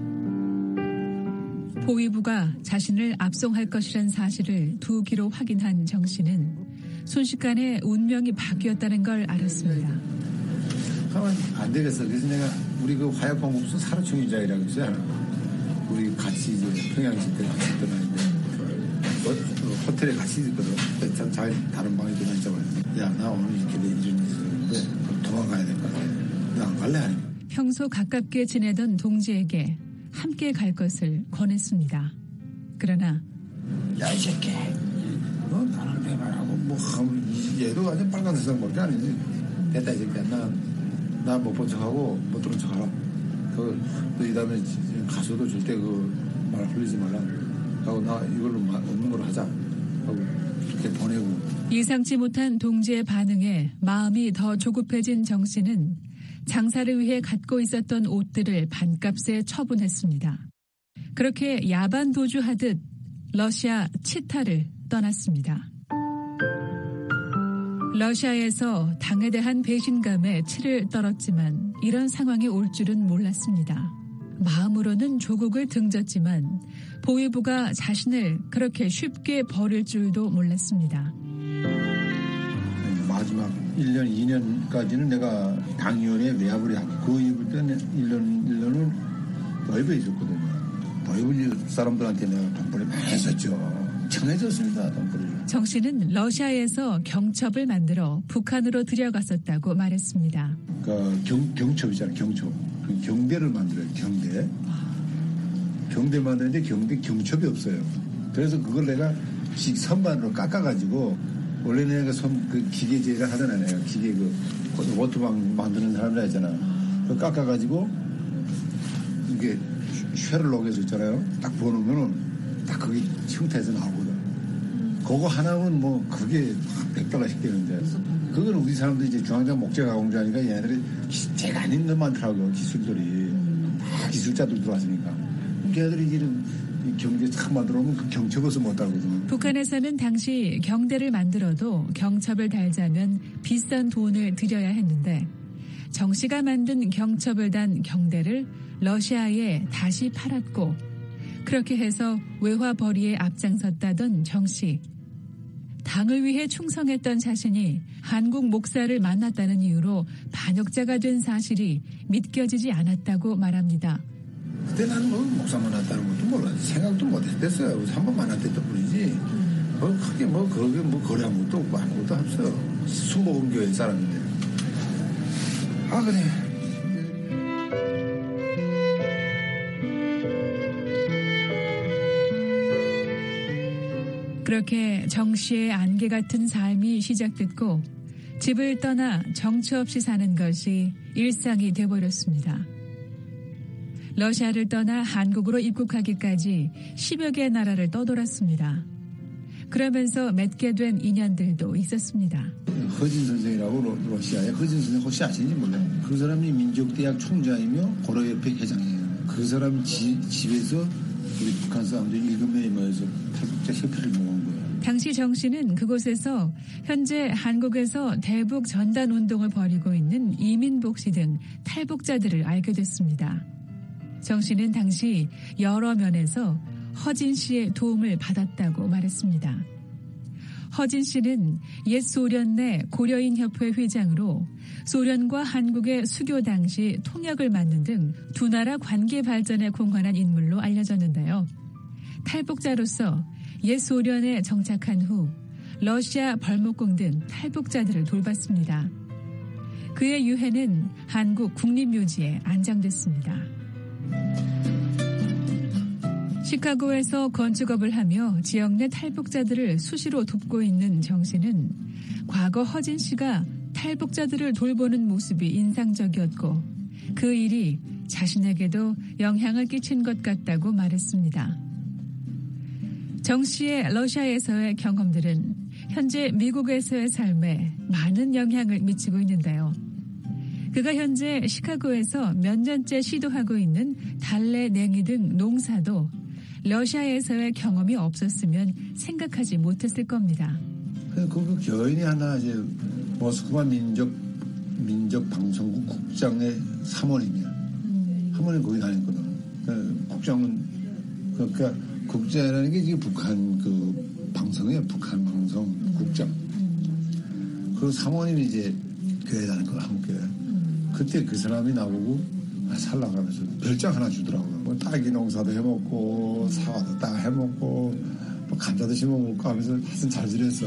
보위부가 자신을 압송할 것이란 사실을 두 귀로 확인한 정 씨는 순식간에 운명이 바뀌었다는 걸 알았습니다. 가만 안 되겠어. 그래서 내가 우리 그 화약방법소 사료충유자이라고 있어요. 우리 같이 이제 평양시 때 같이 떠나는데 호텔에 같이 있거든. 다른 방에 들어있자마자 야, 나 오늘 이렇게 이런 일이 있었는데 도망가야 될 것 같아. 나 안 갈래? 아니면 평소 가깝게 지내던 동지에게 함께 갈 것을 권했습니다. 그러나 야, 이 새끼, 너 나랑 대화하고 뭐 하면 얘도 완전 빨간 세상밖에 아니지. 됐다, 이 새끼야. 나 못 본 척하고 못 들은 척하라. 너 이 다음에 가서도 절대 그 말 흘리지 말라. 하고 나 이걸로 없는 걸로 하자 하고 이렇게 보내고. 예상치 못한 동지의 반응에 마음이 더 조급해진 정 씨는 장사를 위해 갖고 있었던 옷들을 반값에 처분했습니다. 그렇게 야반 도주하듯 러시아 치타를 떠났습니다. 러시아에서 당에 대한 배신감에 치를 떨었지만 이런 상황이 올 줄은 몰랐습니다. 마음으로는 조국을 등졌지만 보위부가 자신을 그렇게 쉽게 버릴 줄도 몰랐습니다. 마지막 1년, 2년까지는 내가 당위원회에 외압을 하고 그 이후부터는 1년은 도입에 있었거든요. 도입을 사람들한테 내가 돈벌이 많이 했었죠. 청해졌습니다, 돈벌이를. 정 씨는 러시아에서 경첩을 만들어 북한으로 들여갔었다고 말했습니다. 경첩이잖아요, 경첩. 경대를 만들어요, 경대. 경대 만드는데 경첩이 없어요. 그래서 그걸 내가 선반으로 깎아가지고, 원래는 내가 기계제를 하잖아요. 내가 기계 워터방 만드는 사람이라 했잖아. 그거 깎아가지고, 이게 쇠를 녹여서 있잖아요. 딱 부어놓으면은 딱 그게 형태에서 나오거든. 그거 하나는 뭐 그게 $100씩 되는데, 그건 우리 사람들이 이제 중앙장 목재가 공주하니까 얘네들이 제가 아닌 것 많더라고요. 기술들이. 다 기술자들 들어왔으니까. 걔들이 이런 경제 참 만들어 오면 그 경첩에서 못 달거든요. 북한에서는 당시 경대를 만들어도 경첩을 달자면 비싼 돈을 들여야 했는데 정 씨가 만든 경첩을 단 경대를 러시아에 다시 팔았고 그렇게 해서 외화벌이에 앞장섰다던 정 씨. 당을 위해 충성했던 자신이 한국 목사를 만났다는 이유로 반역자가 된 사실이 믿겨지지 않았다고 말합니다. 그때 나는 뭐 목사 만났다는 것도 몰랐지. 생각도 못했어요. 한 번 만났을 뿐이지. 크게 거기 거래한 것도 없고 아무것도 없어요. 순복음교회 사람인데. 그래. 그렇게 정 씨의 안개 같은 삶이 시작됐고 집을 떠나 정처 없이 사는 것이 일상이 돼버렸습니다. 러시아를 떠나 한국으로 입국하기까지 10여 개의 나라를 떠돌았습니다. 그러면서 맺게 된 인연들도 있었습니다. 허진 선생이라고 러시아의 허진 선생 혹시 아시는지 몰라요. 그 사람이 민족대학 총장이며 고려협회 회장이에요. 그 사람 집에서 우리 북한 사람들 7명이 모여서 탈북자 협회를 모은 거예요. 당시 정 씨는 그곳에서 현재 한국에서 대북 전단 운동을 벌이고 있는 이민복 씨 등 탈북자들을 알게 됐습니다. 정 씨는 당시 여러 면에서 허진 씨의 도움을 받았다고 말했습니다. 허진 씨는 옛 소련 내 고려인협회 회장으로 소련과 한국의 수교 당시 통역을 맡는 등 두 나라 관계 발전에 공헌한 인물로 알려졌는데요. 탈북자로서 옛 소련에 정착한 후 러시아 벌목공 등 탈북자들을 돌봤습니다. 그의 유해는 한국 국립묘지에 안장됐습니다. 시카고에서 건축업을 하며 지역 내 탈북자들을 수시로 돕고 있는 정 씨는 과거 허진 씨가 탈북자들을 돌보는 모습이 인상적이었고 그 일이 자신에게도 영향을 끼친 것 같다고 말했습니다. 정 씨의 러시아에서의 경험들은 현재 미국에서의 삶에 많은 영향을 미치고 있는데요. 그가 현재 시카고에서 몇 년째 시도하고 있는 달래, 냉이 등 농사도 러시아에서의 경험이 없었으면 생각하지 못했을 겁니다. 그 교인이 하나 이제 모스크바 민족방송국 국장의 사모님이야. 사모님 거기 다녔거든. 국장은 그러니까 국장이라는 게 이게 북한 그 방송이에요. 북한 방송 국장. 그 사모님이 이제 교회 다닐 거야, 한국 교회. 그때 그 사람이 나보고 살라가면서 별장 하나 주더라고요. 뭐 딸기 농사도 해먹고 사과도 딱 해먹고 뭐 감자도 심어먹고 하면서 하여튼 잘 지냈어.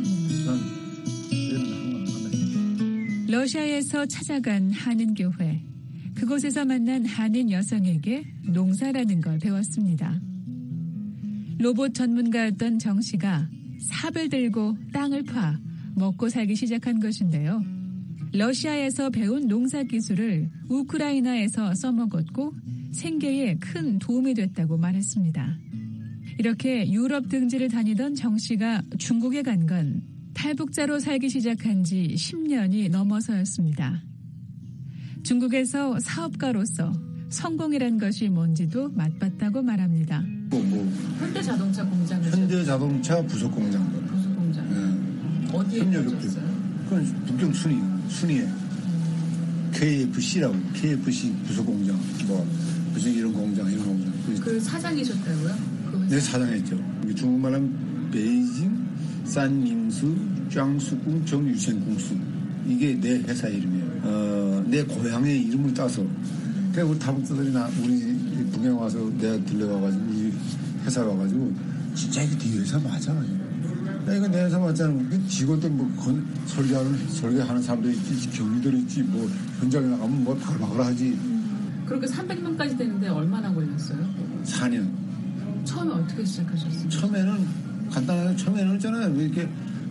러시아에서 찾아간 한인교회. 그곳에서 만난 한인 여성에게 농사라는 걸 배웠습니다. 로봇 전문가였던 정 씨가 삽을 들고 땅을 파 먹고 살기 시작한 것인데요. 러시아에서 배운 농사 기술을 우크라이나에서 써먹었고 생계에 큰 도움이 됐다고 말했습니다. 이렇게 유럽 등지를 다니던 정 씨가 중국에 간 건 탈북자로 살기 시작한 지 10년이 넘어서였습니다. 중국에서 사업가로서 성공이란 것이 뭔지도 맛봤다고 말합니다. 현대자동차 공장이죠. 현대자동차 부속공장. 부속공장. 네. 어디에 협력업체. 그건 북경 순위에 KFC라고 KFC 부속공장 뭐 무슨 이런 공장. 그 사장이셨다고요? 네, 사장했죠. 중국말하면 베이징 산밍수 짱수궁 정유생공수 이게 내 회사 이름이에요. 내 고향의 이름을 따서. 그래서 우리 탈북자들이 우리 북에 와서 내가 들려와가지고 이 회사에 와가지고 진짜 이게 네 회사 맞아. 야, 이거 내 회사 맞잖아. 직원들 뭐 설계하는 사람도 있지, 경리들 있지, 뭐 현장에 나가면 뭐 바글바글 하지. 그렇게 300명까지 되는데 얼마나 걸렸어요? 4년. 처음에 어떻게 시작하셨어요? 처음에는 있잖아요. 이렇게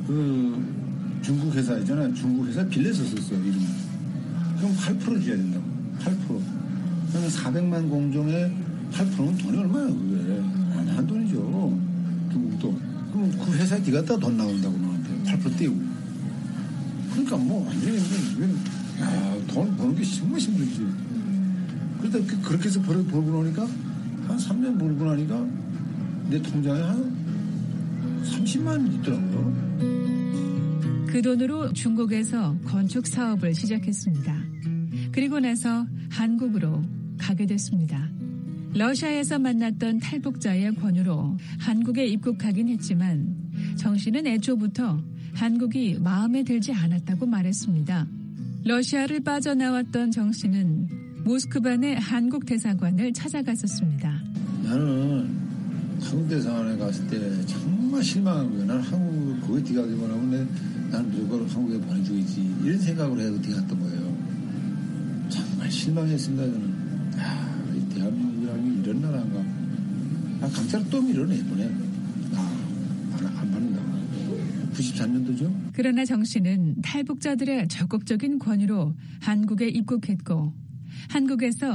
중국 회사 있잖아요. 중국 회사 빌려서 썼어요, 이름을. 그럼 8%를 줘야 된다고. 8%. 그러면 400만 공정에 8%는 돈이 얼마예요, 그게. 한 돈이죠. 중국 돈. 그럼 그 회사에 네가 갖다 돈 나온다고 너한테 8% 떼고. 그러니까 뭐 완전히 돈 버는 게 정말 힘들지. 그러다 그렇게 해서 벌고 나니까 한 3년 벌고 나니까 내 통장에 한 30만 있더라고요. 그 돈으로 중국에서 건축 사업을 시작했습니다. 그리고 나서 한국으로 가게 됐습니다. 러시아에서 만났던 탈북자의 권유로 한국에 입국하긴 했지만 정 씨는 애초부터 한국이 마음에 들지 않았다고 말했습니다. 러시아를 빠져나왔던 정 씨는 모스크바 내 한국 대사관을 찾아갔었습니다. 나는 한국 대사관에 갔을 때 정말 실망한 거예요. 나는 한국 거기 뒤가기만 하면 나는 무조건 한국에 보내주겠지 이런 생각을 해서 뒤갔던 거예요. 정말 실망했습니다. 저는. 이 대한민국이라는 게 이런 나라인가. 강차를 또 밀어내보내. 안 받는다고. 94년도죠. 그러나 정 씨는 탈북자들의 적극적인 권유로 한국에 입국했고 한국에서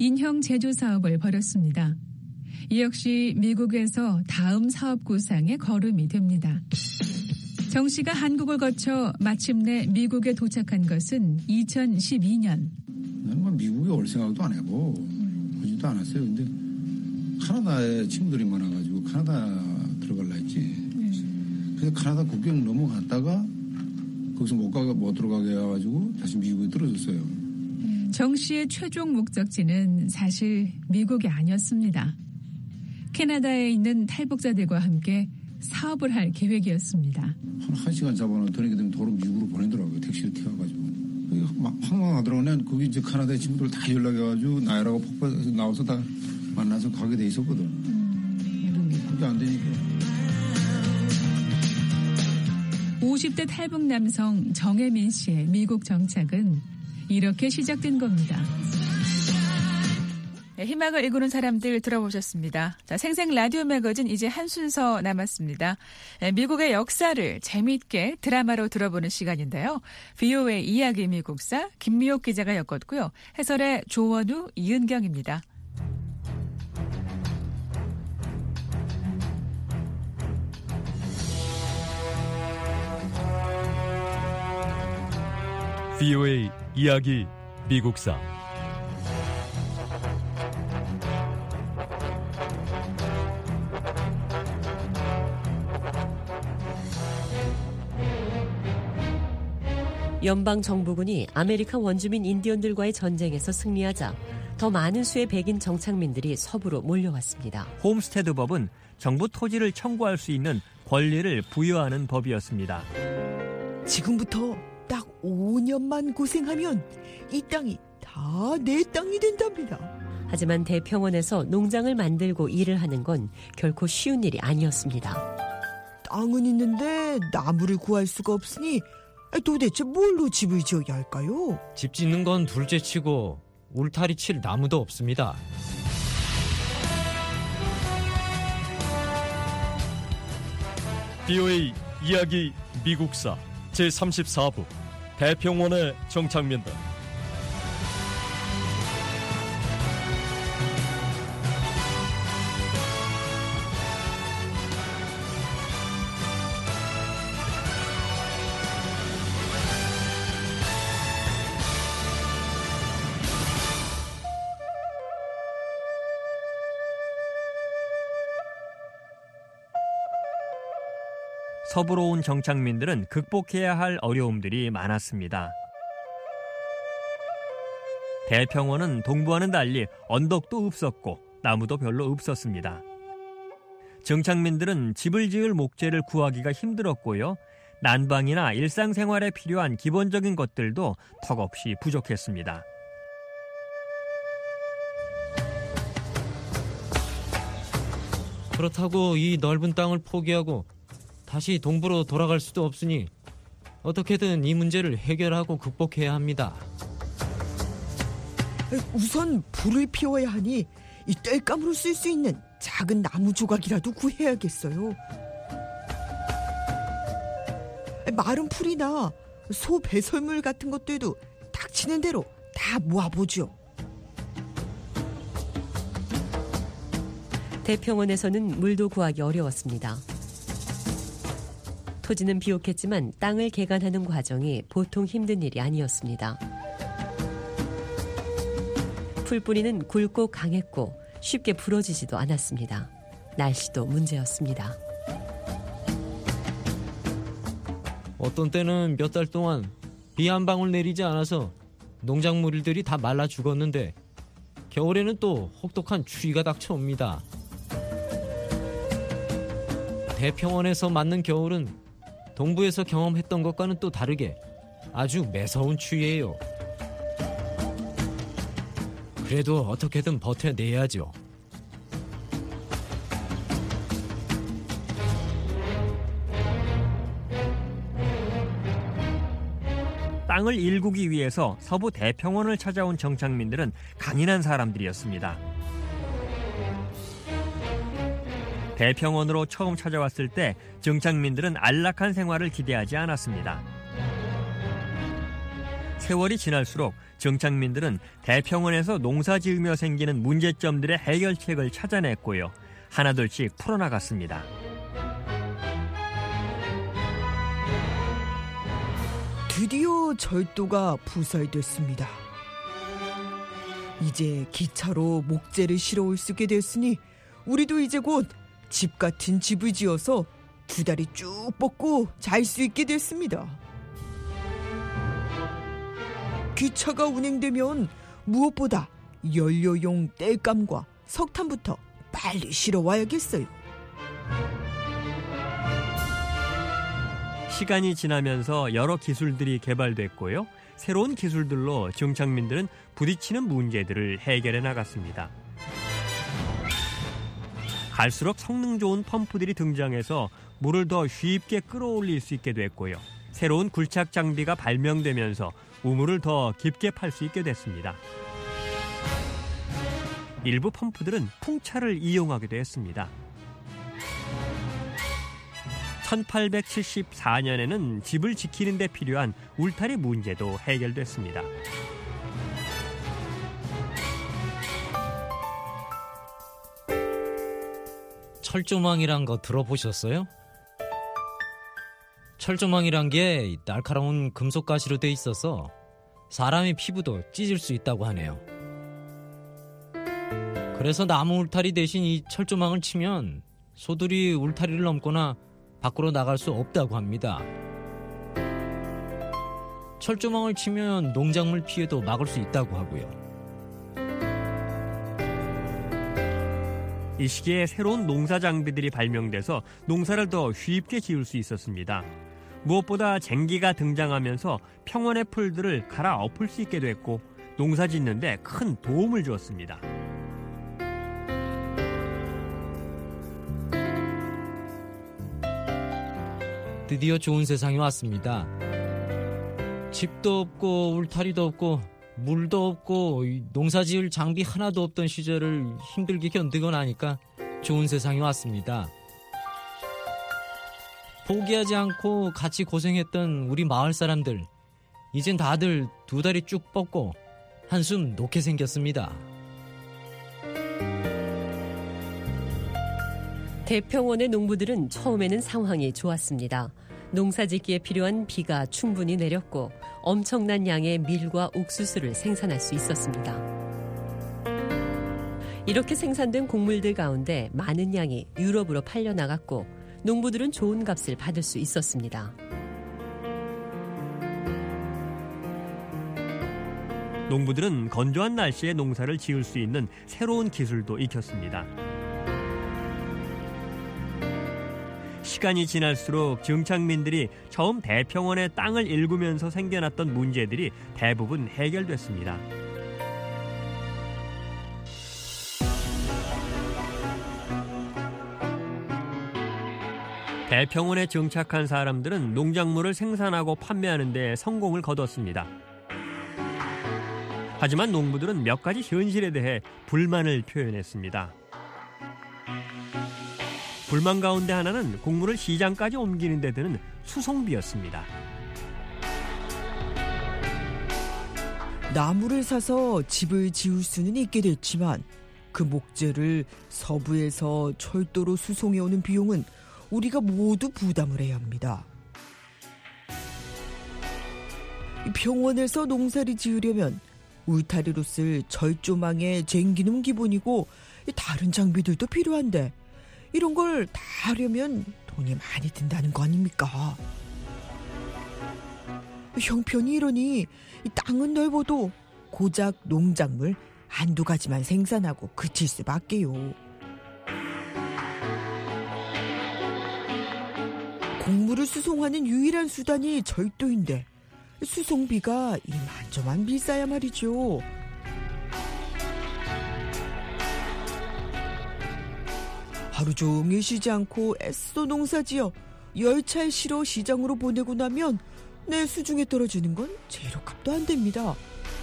인형 제조 사업을 벌였습니다. 이 역시 미국에서 다음 사업 구상의 걸음이 됩니다. 정 씨가 한국을 거쳐 마침내 미국에 도착한 것은 2012년. 나는 미국에 올 생각도 안 해고 오지도 않았어요. 근데 카나다에 친구들이 많아가지고 카나다 들어갈라 했지. 그래서 카나다 국경 넘어갔다가 거기서 못 들어가게 해가지고 다시 미국에 떨어졌어요. 정 씨의 최종 목적지는 사실 미국이 아니었습니다. 캐나다에 있는 탈북자들과 함께 사업을 할 계획이었습니다. 한 시간 잡아놓더니 되면 도로 미국으로 보내더라고요. 택시를 태워가지고. 황망하더라고요. 거기 이제 카나다의 친구들 다 연락해가지고 나이라고 폭발해서 나와서 다 만나서 가게 돼 있었거든. 그게 안 되니까. 50대 탈북 남성 정혜민 씨의 미국 정착은 이렇게 시작된 겁니다. 네, 희망을 일구는 사람들 들어보셨습니다. 자, 생생 라디오 매거진 이제 한 순서 남았습니다. 네, 미국의 역사를 재미있게 드라마로 들어보는 시간인데요. VOA 이야기 미국사 김미옥 기자가 엮었고요. 해설의 조원우, 이은경입니다. VOA 이야기 미국사 연방정부군이 아메리카 원주민 인디언들과의 전쟁에서 승리하자 더 많은 수의 백인 정착민들이 서부로 몰려왔습니다. 홈스테드 법은 정부 토지를 청구할 수 있는 권리를 부여하는 법이었습니다. 지금부터 딱 5년만 고생하면 이 땅이 다 내 땅이 된답니다. 하지만 대평원에서 농장을 만들고 일을 하는 건 결코 쉬운 일이 아니었습니다. 땅은 있는데 나무를 구할 수가 없으니 도대체 뭘로 집을 지어야 할까요? 집 짓는 건 둘째치고 울타리 칠 나무도 없습니다. VOA 이야기 미국사 제34부 대평원의 정착민들. 서부로 온 정착민들은 극복해야 할 어려움들이 많았습니다. 대평원은 동부와는 달리 언덕도 없었고 나무도 별로 없었습니다. 정착민들은 집을 지을 목재를 구하기가 힘들었고요. 난방이나 일상생활에 필요한 기본적인 것들도 턱없이 부족했습니다. 그렇다고 이 넓은 땅을 포기하고 다시 동부로 돌아갈 수도 없으니 어떻게든 이 문제를 해결하고 극복해야 합니다. 우선 불을 피워야 하니 이 땔감으로 쓸 수 있는 작은 나무 조각이라도 구해야겠어요. 마른 풀이나 소 배설물 같은 것들도 닥치는 대로 다 모아보죠. 대평원에서는 물도 구하기 어려웠습니다. 토지는 비옥했지만 땅을 개간하는 과정이 보통 힘든 일이 아니었습니다. 풀뿌리는 굵고 강했고 쉽게 부러지지도 않았습니다. 날씨도 문제였습니다. 어떤 때는 몇 달 동안 비 한 방울 내리지 않아서 농작물들이 다 말라 죽었는데 겨울에는 또 혹독한 추위가 닥쳐옵니다. 대평원에서 맞는 겨울은 동부에서 경험했던 것과는 또 다르게 아주 매서운 추위예요. 그래도 어떻게든 버텨내야죠. 땅을 일구기 위해서 서부 대평원을 찾아온 정착민들은 강인한 사람들이었습니다. 대평원으로 처음 찾아왔을 때 정착민들은 안락한 생활을 기대하지 않았습니다. 세월이 지날수록 정착민들은 대평원에서 농사 지으며 생기는 문제점들의 해결책을 찾아냈고요. 하나둘씩 풀어나갔습니다. 드디어 절도가 부살됐습니다. 이제 기차로 목재를 실어올 수 있게 됐으니 우리도 이제 곧 집 같은 집을 지어서 두 다리 쭉 뻗고 잘 수 있게 됐습니다. 기차가 운행되면 무엇보다 연료용 땔감과 석탄부터 빨리 실어와야겠어요. 시간이 지나면서 여러 기술들이 개발됐고요. 새로운 기술들로 정착민들은 부딪히는 문제들을 해결해 나갔습니다. 갈수록 성능 좋은 펌프들이 등장해서 물을 더 쉽게 끌어올릴 수 있게 됐고요. 새로운 굴착 장비가 발명되면서 우물을 더 깊게 팔 수 있게 됐습니다. 일부 펌프들은 풍차를 이용하기도 했습니다. 1874년에는 집을 지키는 데 필요한 울타리 문제도 해결됐습니다. 철조망이란 거 들어보셨어요? 철조망이란 게 날카로운 금속 가시로 돼 있어서 사람의 피부도 찢을 수 있다고 하네요. 그래서 나무 울타리 대신 이 철조망을 치면 소들이 울타리를 넘거나 밖으로 나갈 수 없다고 합니다. 철조망을 치면 농작물 피해도 막을 수 있다고 하고요. 이 시기에 새로운 농사 장비들이 발명돼서 농사를 더 쉽게 지을 수 있었습니다. 무엇보다 쟁기가 등장하면서 평원의 풀들을 갈아엎을 수 있게 됐고 농사 짓는 데 큰 도움을 주었습니다. 드디어 좋은 세상이 왔습니다. 집도 없고 울타리도 없고 물도 없고 농사 지을 장비 하나도 없던 시절을 힘들게 견디고 나니까 좋은 세상이 왔습니다. 포기하지 않고 같이 고생했던 우리 마을 사람들, 이젠 다들 두 다리 쭉 뻗고 한숨 놓게 생겼습니다. 대평원의 농부들은 처음에는 상황이 좋았습니다. 농사짓기에 필요한 비가 충분히 내렸고 엄청난 양의 밀과 옥수수를 생산할 수 있었습니다. 이렇게 생산된 곡물들 가운데 많은 양이 유럽으로 팔려나갔고 농부들은 좋은 값을 받을 수 있었습니다. 농부들은 건조한 날씨에 농사를 지을 수 있는 새로운 기술도 익혔습니다. 시간이 지날수록 정착민들이 처음 대평원의 땅을 일구면서 생겨났던 문제들이 대부분 해결됐습니다. 대평원에 정착한 사람들은 농작물을 생산하고 판매하는 데 성공을 거뒀습니다. 하지만 농부들은 몇 가지 현실에 대해 불만을 표현했습니다. 불만 가운데 하나는 곡물을 시장까지 옮기는 데 드는 수송비였습니다. 나무를 사서 집을 지을 수는 있게 됐지만 그 목재를 서부에서 철도로 수송해오는 비용은 우리가 모두 부담을 해야 합니다. 평원에서 농사를 지으려면 울타리로 쓸 철조망의 쟁기는 기본이고 다른 장비들도 필요한데 이런 걸 다 하려면 돈이 많이 든다는 거 아닙니까? 형편이 이러니 땅은 넓어도 고작 농작물 한두 가지만 생산하고 그칠 수밖에요. 곡물을 수송하는 유일한 수단이 절도인데 수송비가 이만저만 비싸야 말이죠. 하루 종일 쉬지 않고 애써 농사지어 열차에 실어 시장으로 보내고 나면 내 수중에 떨어지는 건 재료값도 안 됩니다.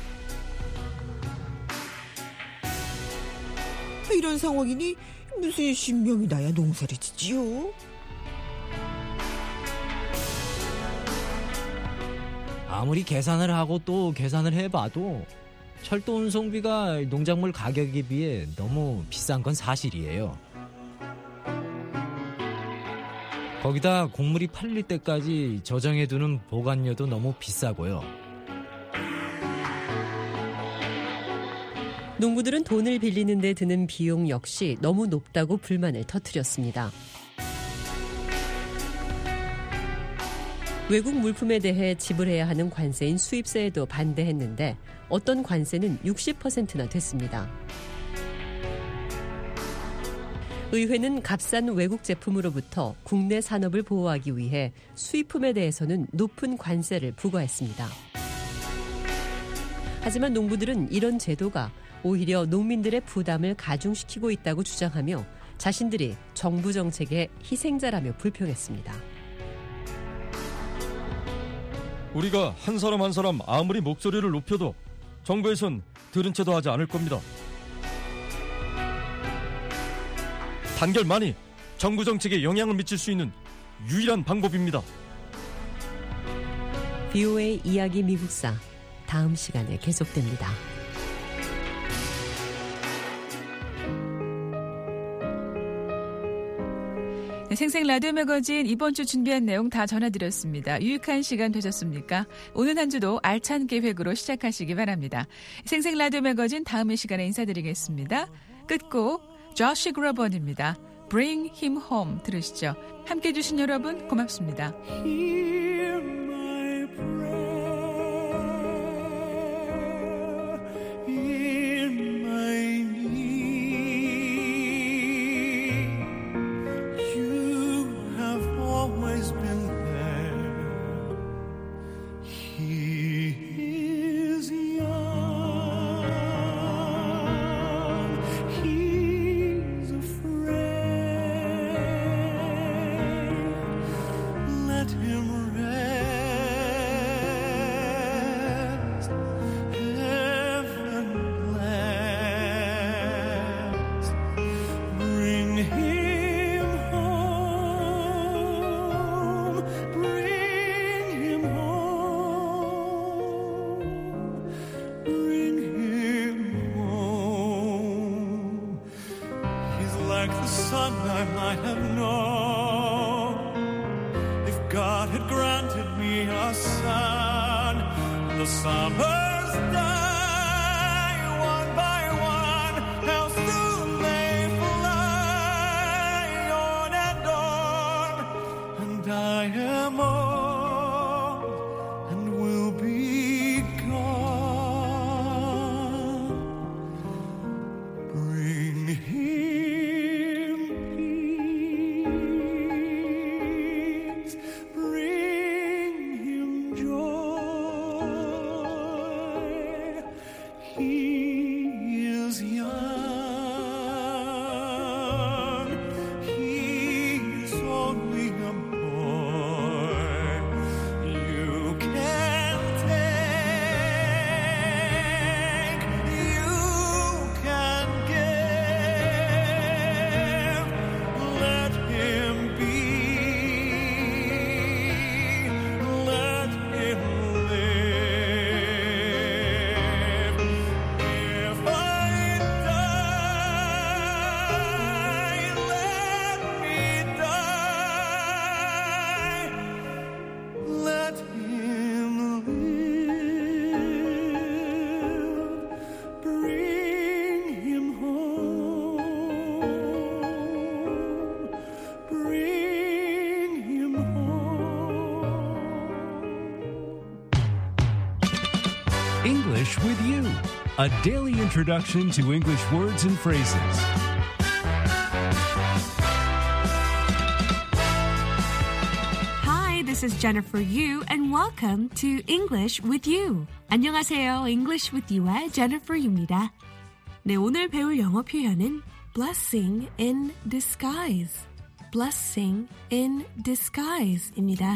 이런 상황이니 무슨 신명이 나야 농사를 짓지요? 아무리 계산을 하고 또 계산을 해봐도 철도 운송비가 농작물 가격에 비해 너무 비싼 건 사실이에요. 거기다 곡물이 팔릴 때까지 저장해두는 보관료도 너무 비싸고요. 농부들은 돈을 빌리는 데 드는 비용 역시 너무 높다고 불만을 터뜨렸습니다. 외국 물품에 대해 지불해야 하는 관세인 수입세에도 반대했는데 어떤 관세는 60%나 됐습니다. 의회는 값싼 외국 제품으로부터 국내 산업을 보호하기 위해 수입품에 대해서는 높은 관세를 부과했습니다. 하지만 농부들은 이런 제도가 오히려 농민들의 부담을 가중시키고 있다고 주장하며 자신들이 정부 정책의 희생자라며 불평했습니다. 우리가 한 사람 한 사람 아무리 목소리를 높여도 정부에선 들은 채도 하지 않을 겁니다. 단결만이 정부 정책에 영향을 미칠 수 있는 유일한 방법입니다. VOA 이야기 미국사 다음 시간에 계속됩니다. 생생 라디오 매거진 이번 주 준비한 내용 다 전해드렸습니다. 유익한 시간 되셨습니까? 오늘 한 주도 알찬 계획으로 시작하시기 바랍니다. 생생 라디오 매거진 다음 시간에 인사드리겠습니다. 끝곡 조시 그로번입니다. Bring Him Home 들으시죠. 함께해 주신 여러분 고맙습니다. Hear my prayer in my need. You have always been there. He is young. He's a friend. Let him rest. Heaven bless. Bring him home. Bring him home. Bring him home. He's like the son I might have known if God had granted me a son. The summers die one by one. How soon they fly on, and I am old and will be gone. Bring him peace, bring him joy. He is young, he's only a boy. You can take, you can give. Let him be, let him live. If I die, let me die. Let him live. Bring him home. Bring him home. English with You, a daily introduction to English words and phrases. Hi, this is Jennifer Yu, and welcome to English with You. 안녕하세요, English with You의 Jennifer Yu입니다. 네, 오늘 배울 영어 표현은 blessing in disguise. blessing in disguise입니다.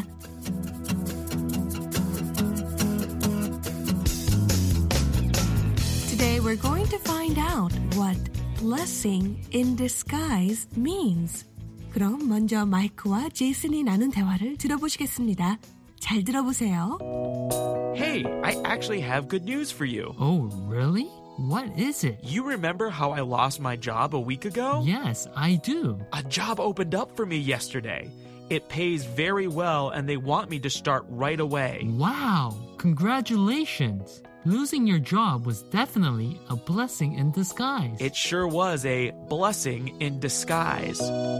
Today we're going to find out what blessing in disguise means. 그럼 먼저 마이크와 제이슨이 나눈 대화를 들어보시겠습니다. 잘 들어보세요. Hey, I actually have good news for you. Oh, really? What is it? You remember how I lost my job a week ago? Yes, I do. A job opened up for me yesterday. It pays very well and they want me to start right away. Wow, congratulations. Losing your job was definitely a blessing in disguise. It sure was a blessing in disguise.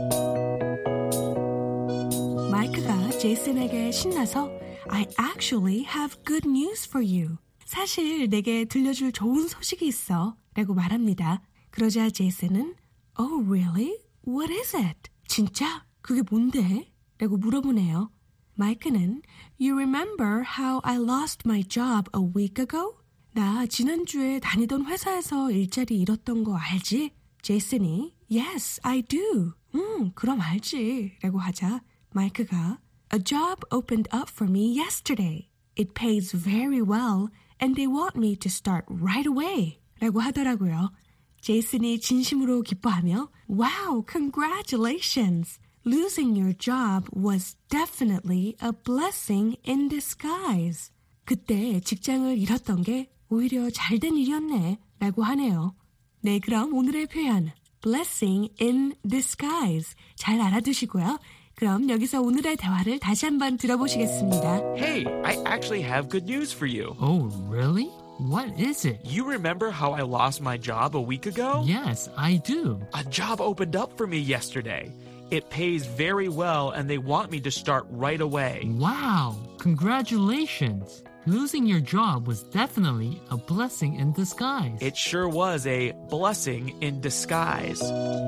마이크가 제이슨에게 신나서 I actually have good news for you. 사실 내게 들려줄 좋은 소식이 있어 라고 말합니다. 그러자 제이슨은 Oh, really? What is it? 진짜? 그게 뭔데? 라고 물어보네요. 마이크는 You remember how I lost my job a week ago? 나 지난주에 다니던 회사에서 일자리 잃었던 거 알지? 제이슨이 Yes, I do. 그럼 알지. 라고 하자 마이크가 A job opened up for me yesterday. It pays very well and they want me to start right away. 라고 하더라고요. 제이슨이 진심으로 기뻐하며 Wow, congratulations. Losing your job was definitely a blessing in disguise. 그때 직장을 잃었던 게 오히려 잘된 일이었네. 라고 하네요. 네, 그럼 오늘의 표현 blessing in disguise 잘 알아두시고요. 그럼 여기서 오늘의 대화를 다시 한번 들어보시겠습니다. Hey, I actually have good news for you. Oh, really? What is it? You remember how I lost my job a week ago? Yes, I do. A job opened up for me yesterday. It pays very well and they want me to start right away. Wow, congratulations. Losing your job was definitely a blessing in disguise. It sure was a blessing in disguise.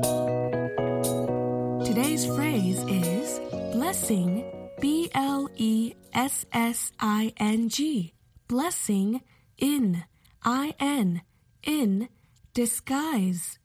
Today's phrase is blessing, B-L-E-S-S-I-N-G, blessing in, I-N, in, disguise,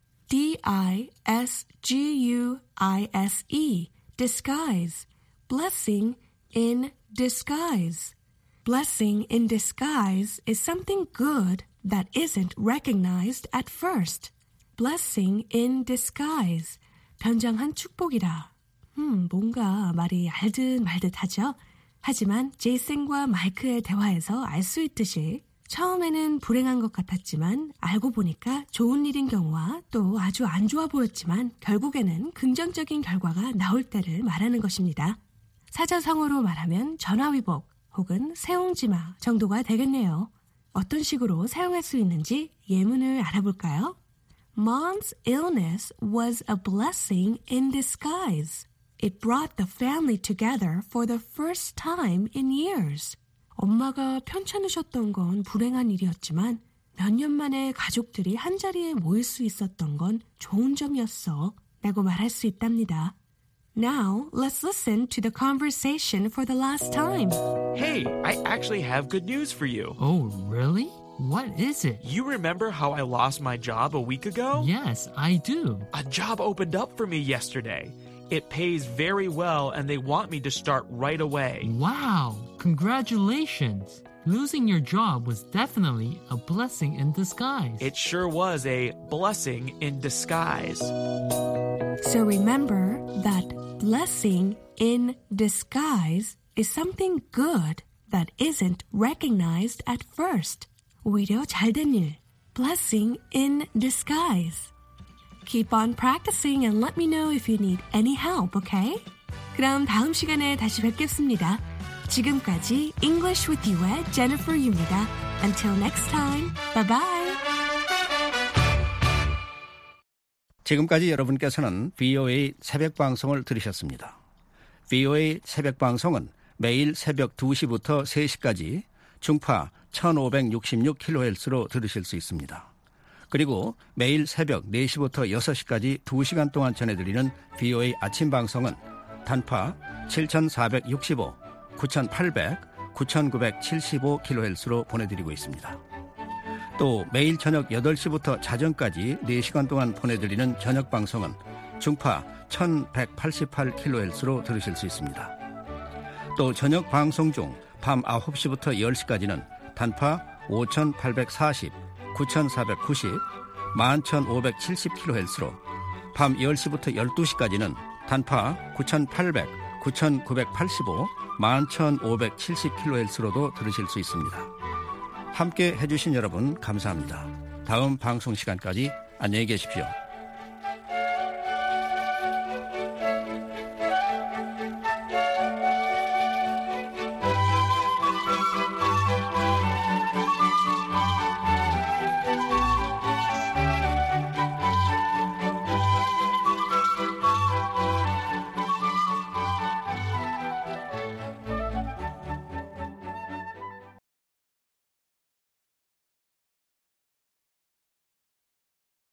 D-I-S-G-U-I-S-E, disguise, blessing in disguise. Blessing in disguise is something good that isn't recognized at first. Blessing in disguise. 변장한 축복이라. 뭔가 말이 알듯 말듯하죠? 하지만 제이슨과 마이크의 대화에서 알 수 있듯이 처음에는 불행한 것 같았지만 알고 보니까 좋은 일인 경우와 또 아주 안 좋아 보였지만 결국에는 긍정적인 결과가 나올 때를 말하는 것입니다. 사자성어로 말하면 전화위복 혹은 세옹지마 정도가 되겠네요. 어떤 식으로 사용할 수 있는지 예문을 알아볼까요? Mom's illness was a blessing in disguise. It brought the family together for the first time in years. 엄마가 편찮으셨던 건 불행한 일이었지만 몇 년 만에 가족들이 한자리에 모일 수 있었던 건 좋은 점이었어 라고 말할 수 있답니다. Now, let's listen to the conversation for the last time. Hey, I actually have good news for you. Oh, really? What is it? You remember how I lost my job a week ago? Yes, I do. A job opened up for me yesterday. It pays very well and they want me to start right away. Wow, congratulations. Losing your job was definitely a blessing in disguise. It sure was a blessing in disguise. So remember that blessing in disguise is something good that isn't recognized at first. 오히려 잘된 일. Blessing in disguise. Keep on practicing and let me know if you need any help, okay? 그럼 다음 시간에 다시 뵙겠습니다. 지금까지 English with You의 Jennifer Yu입니다. Until next time, bye bye. 지금까지 여러분께서는 VOA 새벽 방송을 들으셨습니다. VOA 새벽 방송은 매일 새벽 2시부터 3시까지 중파 1566kHz로 들으실 수 있습니다. 그리고 매일 새벽 4시부터 6시까지 2시간 동안 전해드리는 VOA 아침 방송은 단파 7465, 9800, 9975kHz로 보내드리고 있습니다. 또 매일 저녁 8시부터 자정까지 4시간 동안 보내드리는 저녁 방송은 중파 1188kHz로 들으실 수 있습니다. 또 저녁 방송 중 밤 9시부터 10시까지는 단파 5840, 9490, 11570kHz로 밤 10시부터 12시까지는 단파 9800, 9985, 11,570kHz로도 들으실 수 있습니다. 함께 해주신 여러분 감사합니다. 다음 방송 시간까지 안녕히 계십시오.